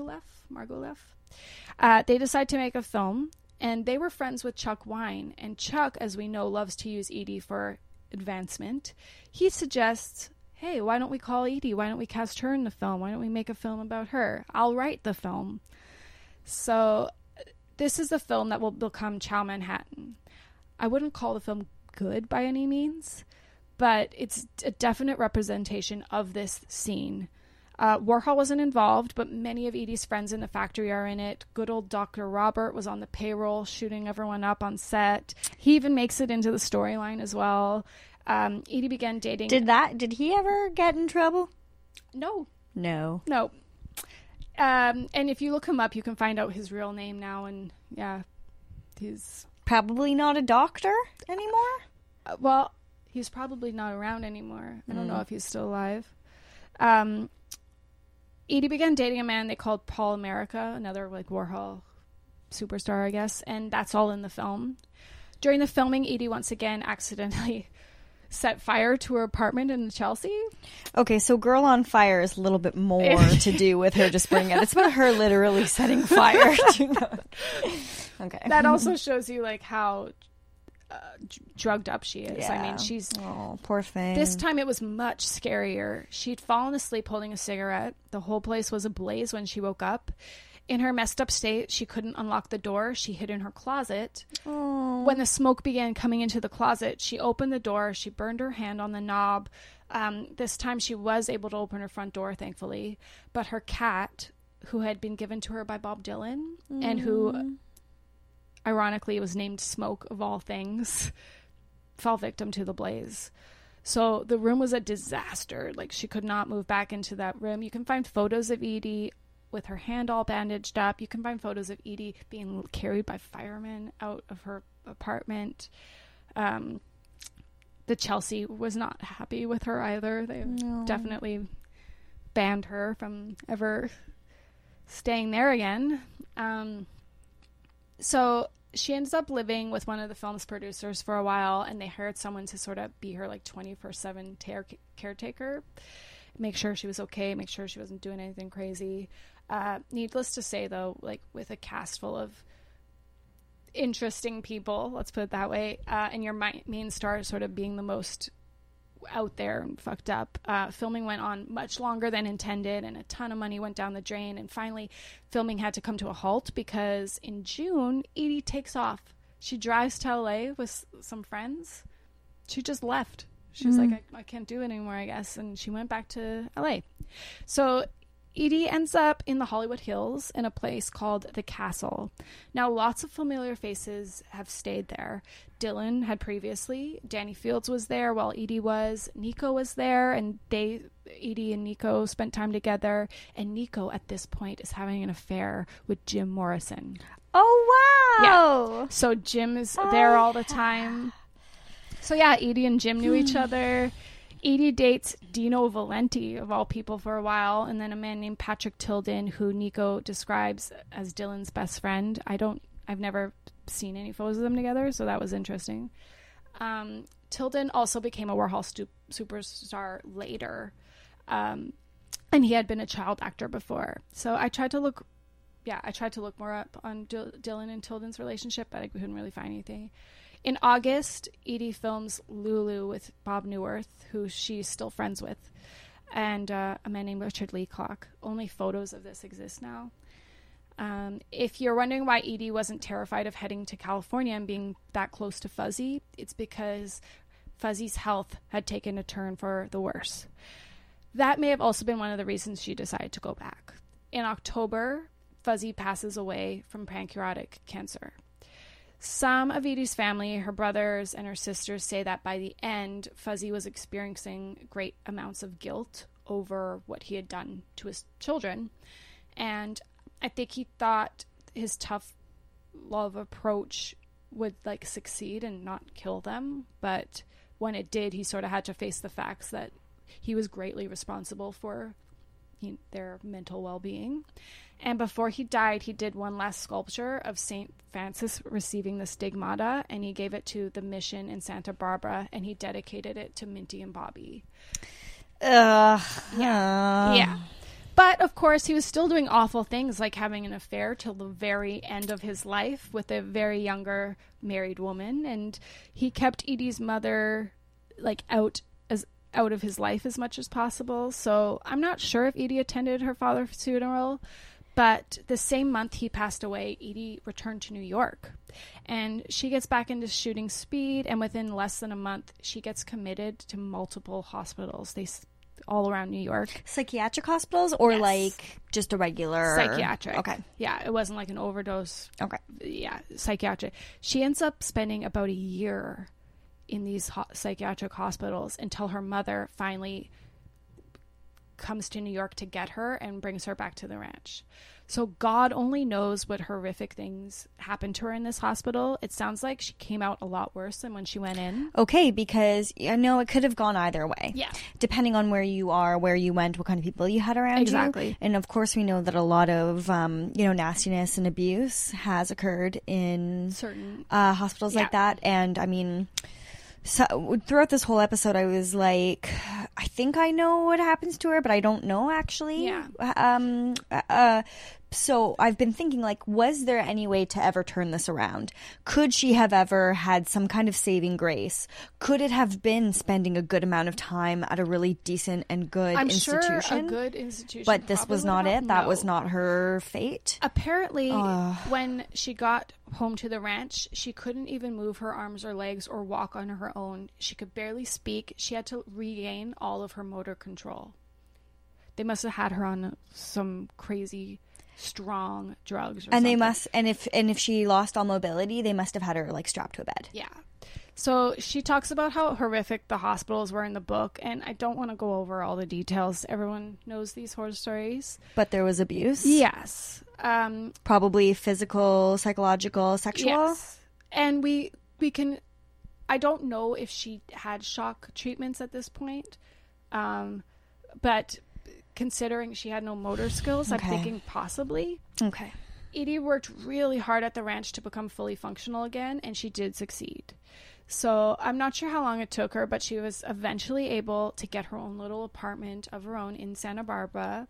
they decide to make a film, and they were friends with Chuck Wine. And Chuck, as we know, loves to use Edie for advancement. He suggests, hey, why don't we call Edie? Why don't we cast her in the film? Why don't we make a film about her? I'll write the film. So this is the film that will become Ciao Manhattan. I wouldn't call the film good by any means, but it's a definite representation of this scene. Warhol wasn't involved, but many of Edie's friends in the factory are in it. Good old Dr. Robert was on the payroll, shooting everyone up on set. He even makes it into the storyline as well. Edie began dating... Did he ever get in trouble? No. No. And if you look him up, you can find out his real name now, and yeah, he's... Probably not a doctor anymore? Well, he's probably not around anymore. I don't know if he's still alive. Edie began dating a man they called Paul America, another like Warhol superstar, I guess, and that's all in the film. During the filming, Edie once again accidentally set fire to her apartment in Chelsea. Okay, so Girl on Fire is a little bit more to do with her just bringing it. It's about her literally setting fire to... Okay. That also shows you like how drugged up she is. Yeah. I mean, she's... Oh, poor thing. This time it was much scarier. She'd fallen asleep holding a cigarette. The whole place was ablaze when she woke up. In her messed up state, she couldn't unlock the door. She hid in her closet. Oh. When the smoke began coming into the closet, she opened the door. She burned her hand on the knob. This time she was able to open her front door, thankfully. But her cat, who had been given to her by Bob Dylan, and who, ironically, was named Smoke of all things, fell victim to the blaze. So the room was a disaster. Like, she could not move back into that room. You can find photos of Edie with her hand all bandaged up. You can find photos of Edie being carried by firemen out of her apartment. The Chelsea was not happy with her either. They definitely banned her from ever staying there again. So she ends up living with one of the film's producers for a while, and they hired someone to sort of be her like 24/7 caretaker, make sure she was okay, make sure she wasn't doing anything crazy. Needless to say, though, like with a cast full of interesting people, let's put it that way, and your main star sort of being the most out there and fucked up, filming went on much longer than intended, and a ton of money went down the drain, and finally filming had to come to a halt because in June, Edie takes off. She drives to LA with some friends. She just left. She was like, I can't do it anymore, I guess, and she went back to LA. So Edie ends up in the Hollywood Hills in a place called The Castle. Now, lots of familiar faces have stayed there. Dylan had previously. Danny Fields was there while Edie was. Nico was there, and Edie and Nico spent time together. And Nico, at this point, is having an affair with Jim Morrison. Oh, wow! Yeah. So Jim is there all the time. So, yeah, Edie and Jim knew each other. Edie dates Dino Valenti, of all people, for a while, and then a man named Patrick Tilden, who Nico describes as Dylan's best friend. I've never seen any photos of them together, so that was interesting. Tilden also became a Warhol superstar later, and he had been a child actor before. So I tried to look more up on Dylan and Tilden's relationship, but I couldn't really find anything. In August, Edie films Lulu with Bob Newirth, who she's still friends with, and a man named Richard Leacock. Only photos of this exist now. If you're wondering why Edie wasn't terrified of heading to California and being that close to Fuzzy, it's because Fuzzy's health had taken a turn for the worse. That may have also been one of the reasons she decided to go back. In October, Fuzzy passes away from pancreatic cancer. Some of Edie's family, her brothers and her sisters, say that by the end, Fuzzy was experiencing great amounts of guilt over what he had done to his children. And I think he thought his tough love approach would like succeed and not kill them. But when it did, he sort of had to face the facts that he was greatly responsible for their mental well-being. And before he died, he did one last sculpture of St. Francis receiving the stigmata, and he gave it to the mission in Santa Barbara, and he dedicated it to Minty and Bobby. Yeah. But, of course, he was still doing awful things like having an affair till the very end of his life with a very younger married woman. And he kept Edie's mother, like, out of his life as much as possible. So I'm not sure if Edie attended her father's funeral. But the same month he passed away, Edie returned to New York. And she gets back into shooting speed. And within less than a month, she gets committed to multiple hospitals. All around New York. Psychiatric hospitals or Yes. like just a regular? Psychiatric. Okay. Yeah, it wasn't like an overdose. Okay. Yeah, psychiatric. She ends up spending about a year in these psychiatric hospitals until her mother finally comes to New York to get her and brings her back to the ranch. So God only knows what horrific things happened to her in this hospital. It sounds like she came out a lot worse than when she went in. Okay, because I know it could have gone either way. Yeah. Depending on where you are, where you went, what kind of people you had around Exactly. you. And of course, we know that a lot of, nastiness and abuse has occurred in Certain hospitals like that. And I mean, so throughout this whole episode, I was like, I think I know what happens to her, but I don't know actually. Yeah. So I've been thinking, like, was there any way to ever turn this around? Could she have ever had some kind of saving grace? Could it have been spending a good amount of time at a really decent and good institution? Sure a good institution. But this was not it. That was not her fate. Apparently, when she got home to the ranch, she couldn't even move her arms or legs or walk on her own. She could barely speak. She had to regain all of her motor control. They must have had her on some crazy strong drugs or and something. they must and if she lost all mobility, they must have had her like strapped to a bed. Yeah. So she talks about how horrific the hospitals were in the book, and I don't want to go over all the details. Everyone knows these horror stories. But there was abuse. Yes. Probably physical, psychological, sexual. Yes. And we can, I don't know if she had shock treatments at this point, but considering she had no motor skills, I'm thinking possibly. Okay. Edie worked really hard at the ranch to become fully functional again, and she did succeed. So I'm not sure how long it took her, but she was eventually able to get her own little apartment of her own in Santa Barbara.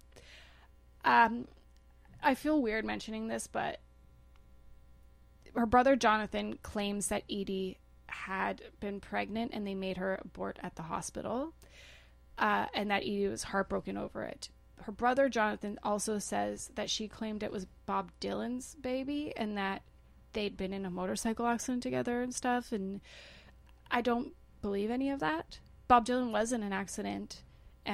I feel weird mentioning this, but her brother Jonathan claims that Edie had been pregnant and they made her abort at the hospital, and that Edie was heartbroken over it. Her brother Jonathan also says that she claimed it was Bob Dylan's baby and that they'd been in a motorcycle accident together and stuff, and I don't believe any of that. Bob Dylan was in an accident,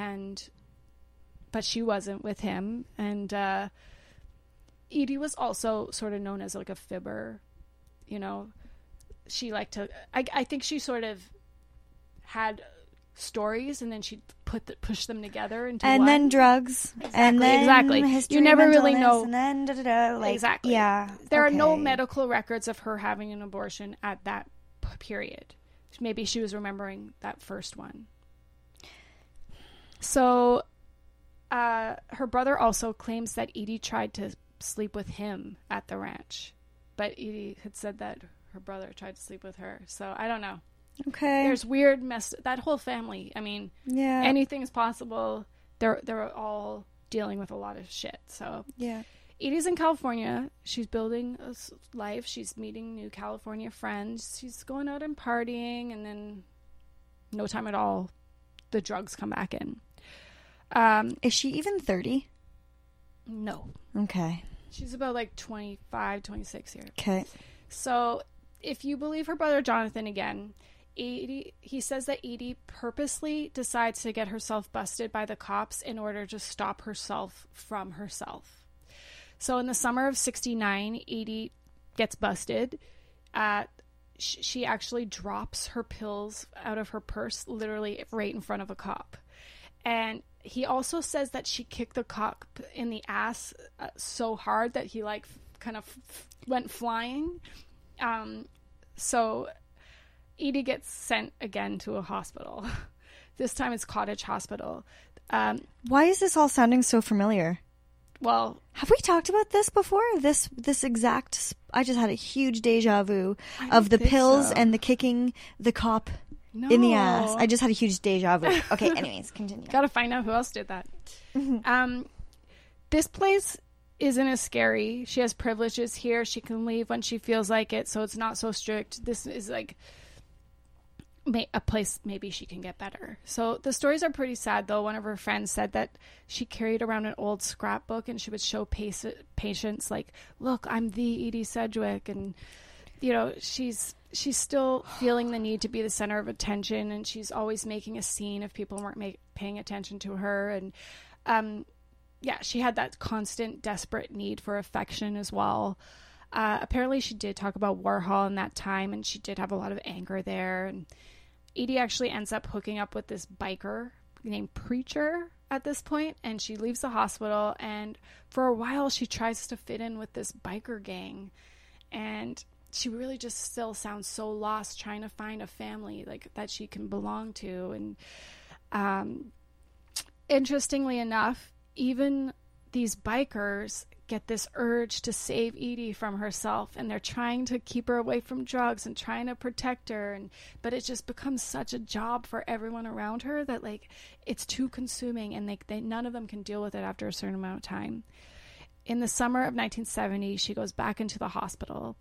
but she wasn't with him, and Edie was also sort of known as like a fibber, you know. She liked to, I think she sort of had stories and then she'd push them together into and one. then drugs, and then history, you never really illness, know, and then like, exactly. Yeah, there are no medical records of her having an abortion at that period. Maybe she was remembering that first one. So her brother also claims that Edie tried to sleep with him at the ranch, but Edie had said that her brother tried to sleep with her. So I don't know. Okay. There's weird mess. That whole family. I mean, yeah, anything's possible. They're all dealing with a lot of shit. So yeah. Edie's in California. She's building a life. She's meeting new California friends. She's going out and partying, and then no time at all, the drugs come back in. Is she even 30? No. Okay. She's about like 25, 26 here. Okay. So if you believe her brother Jonathan again, He says that Edie purposely decides to get herself busted by the cops in order to stop herself from herself. So in the summer of 1969, Edie gets busted. She actually drops her pills out of her purse, literally right in front of a cop. And he also says that she kicked the cop in the ass so hard that he like kind of went flying. So Edie gets sent again to a hospital. This time it's Cottage Hospital. Why is this all sounding so familiar? Well, have we talked about this before? This exact... I just had a huge deja vu of the pills and the kicking the cop in the ass. I just had a huge deja vu. Okay, anyways, continue. Gotta find out who else did that. This place isn't as scary. She has privileges here. She can leave when she feels like it, so it's not so strict. This is like a place maybe she can get better. So the stories are pretty sad, though. One of her friends said that she carried around an old scrapbook and she would show patients like, look, I'm the Edie Sedgwick. And, you know, she's still feeling the need to be the center of attention, and she's always making a scene if people weren't paying attention to her. And she had that constant desperate need for affection as well. Apparently she did talk about Warhol in that time, and she did have a lot of anger there. And Edie actually ends up hooking up with this biker named Preacher at this point, and she leaves the hospital, and for a while she tries to fit in with this biker gang, and she really just still sounds so lost trying to find a family like that she can belong to. And interestingly enough, even these bikers get this urge to save Edie from herself, and they're trying to keep her away from drugs and trying to protect her, but it just becomes such a job for everyone around her that like it's too consuming, and they none of them can deal with it after a certain amount of time. In the summer of 1970, she goes back into the hospital.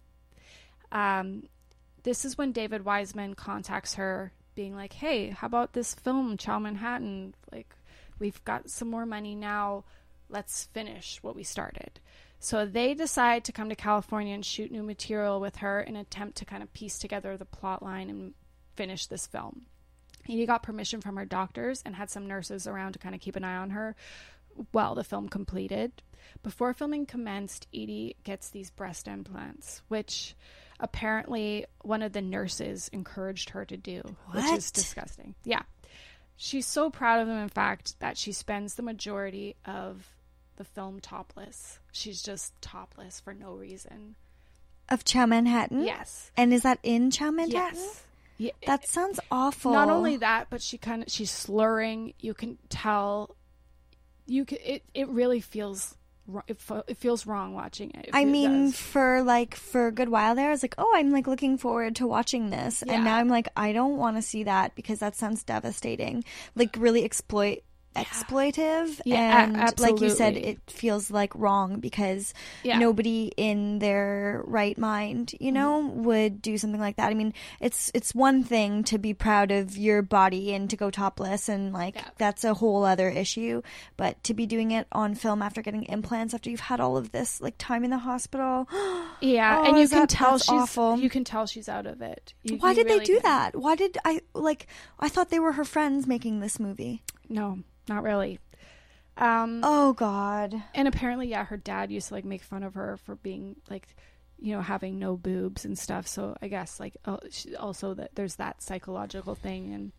This is when David Wiseman contacts her being like, hey, how about this film, Chow Manhattan? Like, we've got some more money now. Let's finish what we started. So they decide to come to California and shoot new material with her in an attempt to kind of piece together the plot line and finish this film. Edie got permission from her doctors and had some nurses around to kind of keep an eye on her while the film completed. Before filming commenced, Edie gets these breast implants, which apparently one of the nurses encouraged her to do, which is disgusting. Yeah. She's so proud of them, in fact, that she spends the majority of the film topless. She's just topless for no reason. Of Chow Manhattan? Yes. And is that in Chow Manhattan? Yes. Yeah. That sounds awful. Not only that, but she's slurring. You can tell. It really feels. It feels wrong watching it. I mean, for a good while there, I was like, oh, I'm like looking forward to watching this. Yeah. And now I'm like, I don't want to see that because that sounds devastating. Like really exploitative. Yeah, and absolutely. Like you said, it feels like wrong because nobody in their right mind, would do something like that. I mean, it's one thing to be proud of your body and to go topless, and that's a whole other issue. But to be doing it on film after getting implants, after you've had all of this like time in the hospital, and you can tell she's awful. You can tell she's out of it. Why did they do that? Why did I thought they were her friends making this movie? No. Not really. Oh God. And apparently, her dad used to like make fun of her for being like, having no boobs and stuff. So I guess also that there's that psychological thing.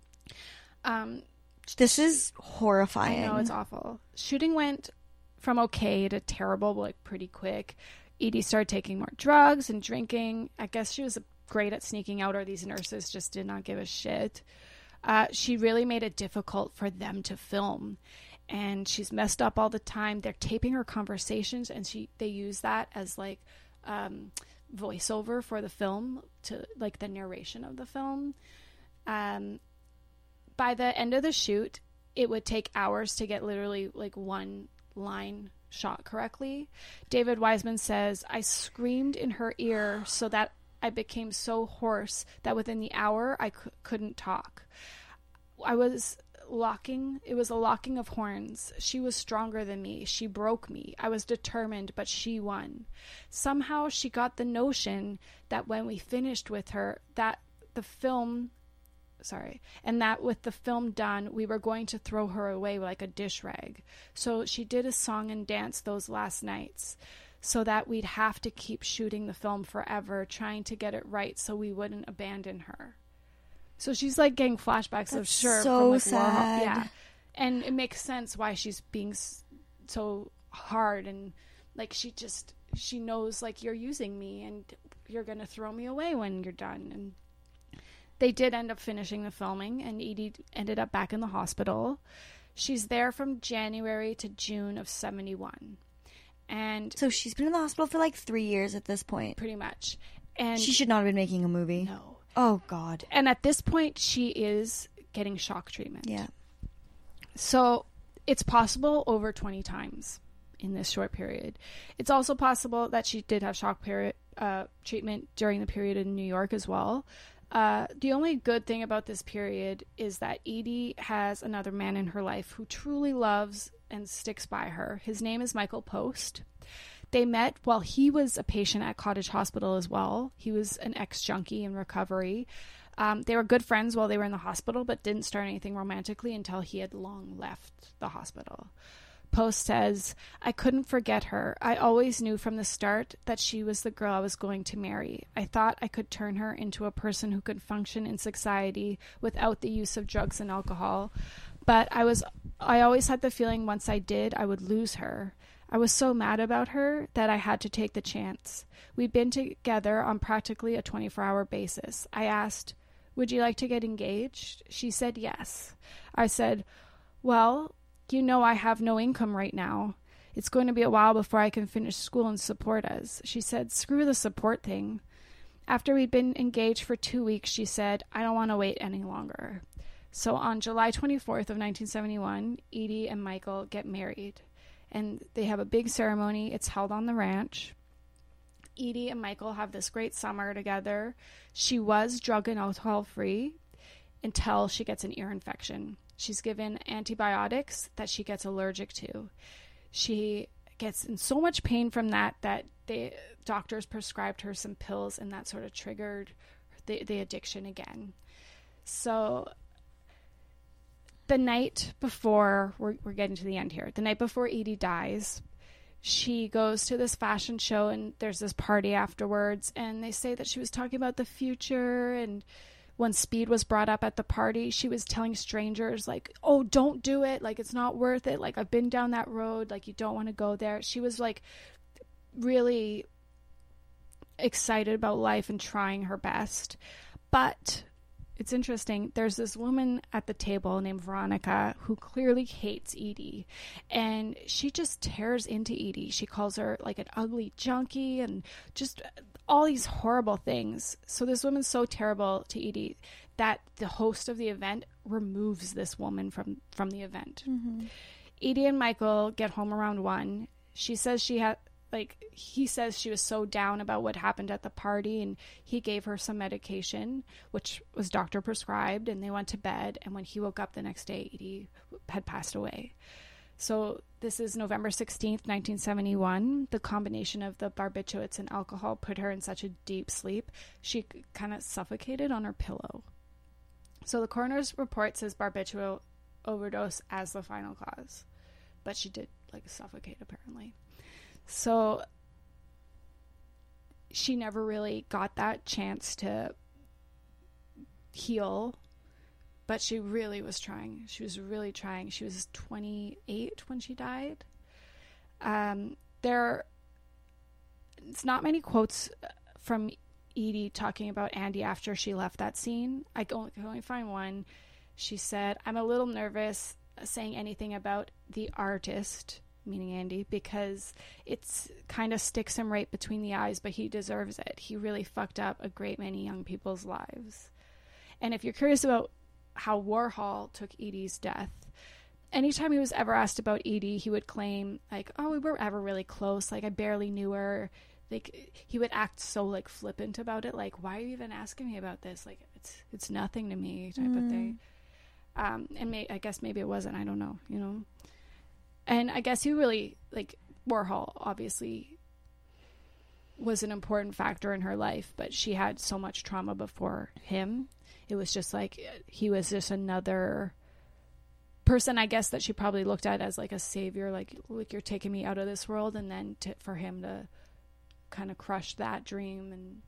And this is horrifying. I know, it's awful. Shooting went from okay to terrible, like pretty quick. Edie started taking more drugs and drinking. I guess she was great at sneaking out, or these nurses just did not give a shit. She really made it difficult for them to film, and she's messed up all the time. They're taping her conversations, and they use that as like voiceover for the film, to like the narration of the film. By the end of the shoot, it would take hours to get literally like one line shot correctly. David Wiseman says, I screamed in her ear so that I became so hoarse that within the hour I couldn't talk. It was a locking of horns. She was stronger than me. She broke me. I was determined, but she won. Somehow she got the notion that when we finished with her, that the film done, we were going to throw her away like a dish rag. So she did a song and dance those last nights so that we'd have to keep shooting the film forever, trying to get it right so we wouldn't abandon her. So she's like getting flashbacks of so from like sad. Warhol. Yeah. And it makes sense why she's being so hard, and like she knows like you're using me and you're going to throw me away when you're done. And they did end up finishing the filming, and Edie ended up back in the hospital. She's there from January to June of 1971. And so she's been in the hospital for like 3 years at this point. Pretty much. And she should not have been making a movie. No. Oh, God. And at this point, she is getting shock treatment. Yeah. So it's possible over 20 times in this short period. It's also possible that she did have shock treatment during the period in New York as well. The only good thing about this period is that Edie has another man in her life who truly loves and sticks by her. His name is Michael Post. They met while he was a patient at Cottage Hospital as well. He was an ex-junkie in recovery. They were good friends while they were in the hospital, but didn't start anything romantically until he had long left the hospital. Post says, "I couldn't forget her. I always knew from the start that she was the girl I was going to marry. I thought I could turn her into a person who could function in society without the use of drugs and alcohol. But I always had the feeling once I did, I would lose her. I was so mad about her that I had to take the chance. We'd been together on practically a 24-hour basis. I asked, 'Would you like to get engaged?' She said yes. I said, 'Well, you know I have no income right now. It's going to be a while before I can finish school and support us.' She said, 'Screw the support thing.' After we'd been engaged for 2 weeks, she said, 'I don't want to wait any longer.' So on July 24th of 1971, Edie and Michael get married. And they have a big ceremony. It's held on the ranch. Edie and Michael have this great summer together. She was drug and alcohol free until she gets an ear infection. She's given antibiotics that she gets allergic to. She gets in so much pain from that the doctors prescribed her some pills, and that sort of triggered the addiction again. So the night before, we're getting to the end here, the night before Edie dies, she goes to this fashion show, and there's this party afterwards, and they say that she was talking about the future, and when speed was brought up at the party, she was telling strangers, like, "Oh, don't do it, like, it's not worth it, like, I've been down that road, like, you don't want to go there." She was, like, really excited about life and trying her best. But it's interesting, there's this woman at the table named Veronica who clearly hates Edie, and she just tears into Edie. She calls her like an ugly junkie and just all these horrible things. So this woman's so terrible to Edie that the host of the event removes this woman from the event. Mm-hmm. Edie and Michael get home around 1. She says he says she was so down about what happened at the party, and he gave her some medication, which was doctor prescribed, and they went to bed. And when he woke up the next day, Edie had passed away. So this is November 16th, 1971. The combination of the barbiturates and alcohol put her in such a deep sleep, she kind of suffocated on her pillow. So the coroner's report says barbiturate overdose as the final cause, but she did suffocate apparently. So she never really got that chance to heal, but she really was trying. She was really trying. She was 28 when she died. It's not many quotes from Edie talking about Andy after she left that scene. I can only find one. She said, "I'm a little nervous saying anything about the artist," meaning Andy, "because it's kind of sticks him right between the eyes, but he deserves it. He really fucked up a great many young people's lives." And if you're curious about how Warhol took Edie's death, anytime he was ever asked about Edie, he would claim, like, "Oh, we were ever really close, like, I barely knew her." Like, he would act so, like, flippant about it, like, "Why are you even asking me about this? Like, it's nothing to me," type of thing. And I guess maybe it wasn't, I don't know, you know. And I guess he really, like, Warhol, obviously, was an important factor in her life, but she had so much trauma before him. It was just like he was just another person, I guess, that she probably looked at as like a savior, like you're taking me out of this world, and then for him to kind of crush that dream. And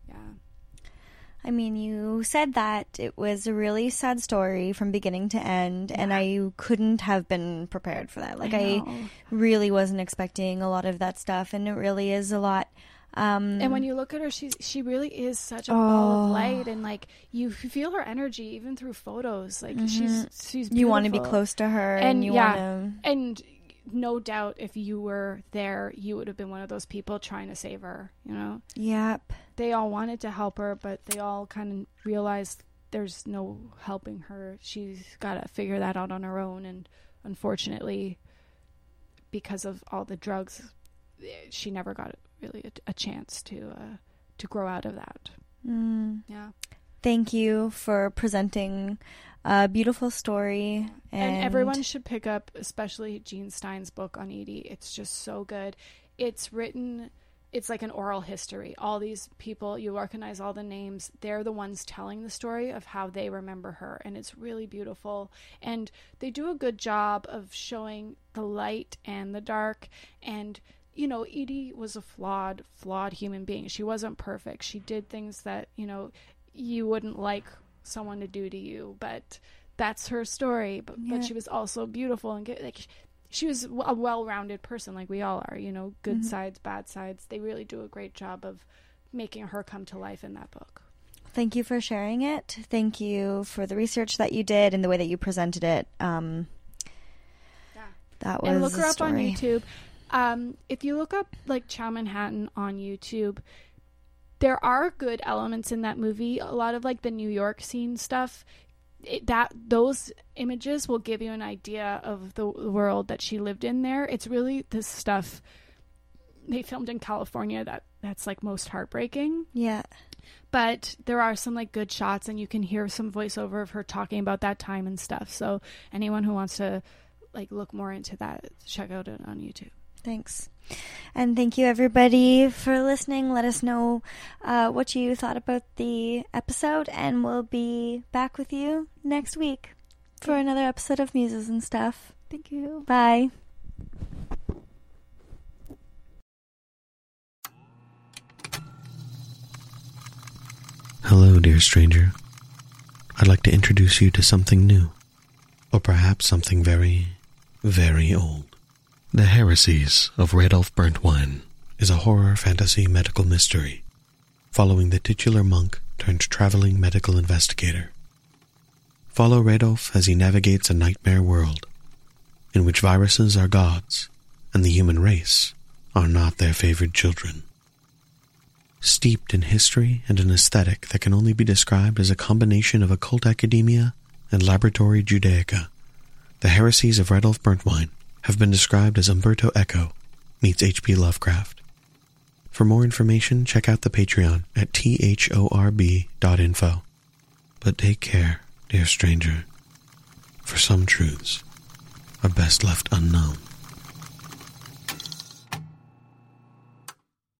I mean, you said that it was a really sad story from beginning to end, and I couldn't have been prepared for that. Like, I really wasn't expecting a lot of that stuff, and it really is a lot. And when you look at her, she really is such a ball of light, and like you feel her energy even through photos. Like she's beautiful. You want to be close to her, and you want to. And no doubt, if you were there, you would have been one of those people trying to save her. You know. Yep. They all wanted to help her, but they all kind of realized there's no helping her. She's got to figure that out on her own, and unfortunately, because of all the drugs, she never got really a chance to grow out of that. Yeah. Thank you for presenting a beautiful story. And everyone should pick up, especially Jean Stein's book on Edie. It's just so good. It's written, it's like an oral history. All these people, you recognize all the names. They're the ones telling the story of how they remember her. And it's really beautiful. And they do a good job of showing the light and the dark. And you know, Edie was a flawed human being. She wasn't perfect. She did things that, you know, you wouldn't like someone to do to you, but that's her story. But she was also beautiful and like she was a well-rounded person, like we all are. You know, good sides, bad sides. They really do a great job of making her come to life in that book. Thank you for sharing it. Thank you for the research that you did and the way that you presented it. That was and look her a up story. on YouTube. If you look up like Chow Manhattan on YouTube, there are good elements in that movie. A lot of like the New York scene stuff, those images will give you an idea of the world that she lived in there. It's really this stuff they filmed in California that's like most heartbreaking. Yeah. But there are some like good shots, and you can hear some voiceover of her talking about that time and stuff. So anyone who wants to like look more into that, check out it on YouTube. Thanks. And thank you, everybody, for listening. Let us know what you thought about the episode, and we'll be back with you next week for another episode of Muses and Stuff. Thank you. Bye. Hello, dear stranger. I'd like to introduce you to something new, or perhaps something very, very old. The Heresies of Radolf Burntwine is a horror fantasy medical mystery following the titular monk turned traveling medical investigator. Follow Radolf as he navigates a nightmare world in which viruses are gods and the human race are not their favored children. Steeped in history and an aesthetic that can only be described as a combination of occult academia and laboratory Judaica, The Heresies of Radolf Burntwine have been described as Umberto Eco meets H.P. Lovecraft. For more information, check out the Patreon at thorb.info. But take care, dear stranger, for some truths are best left unknown.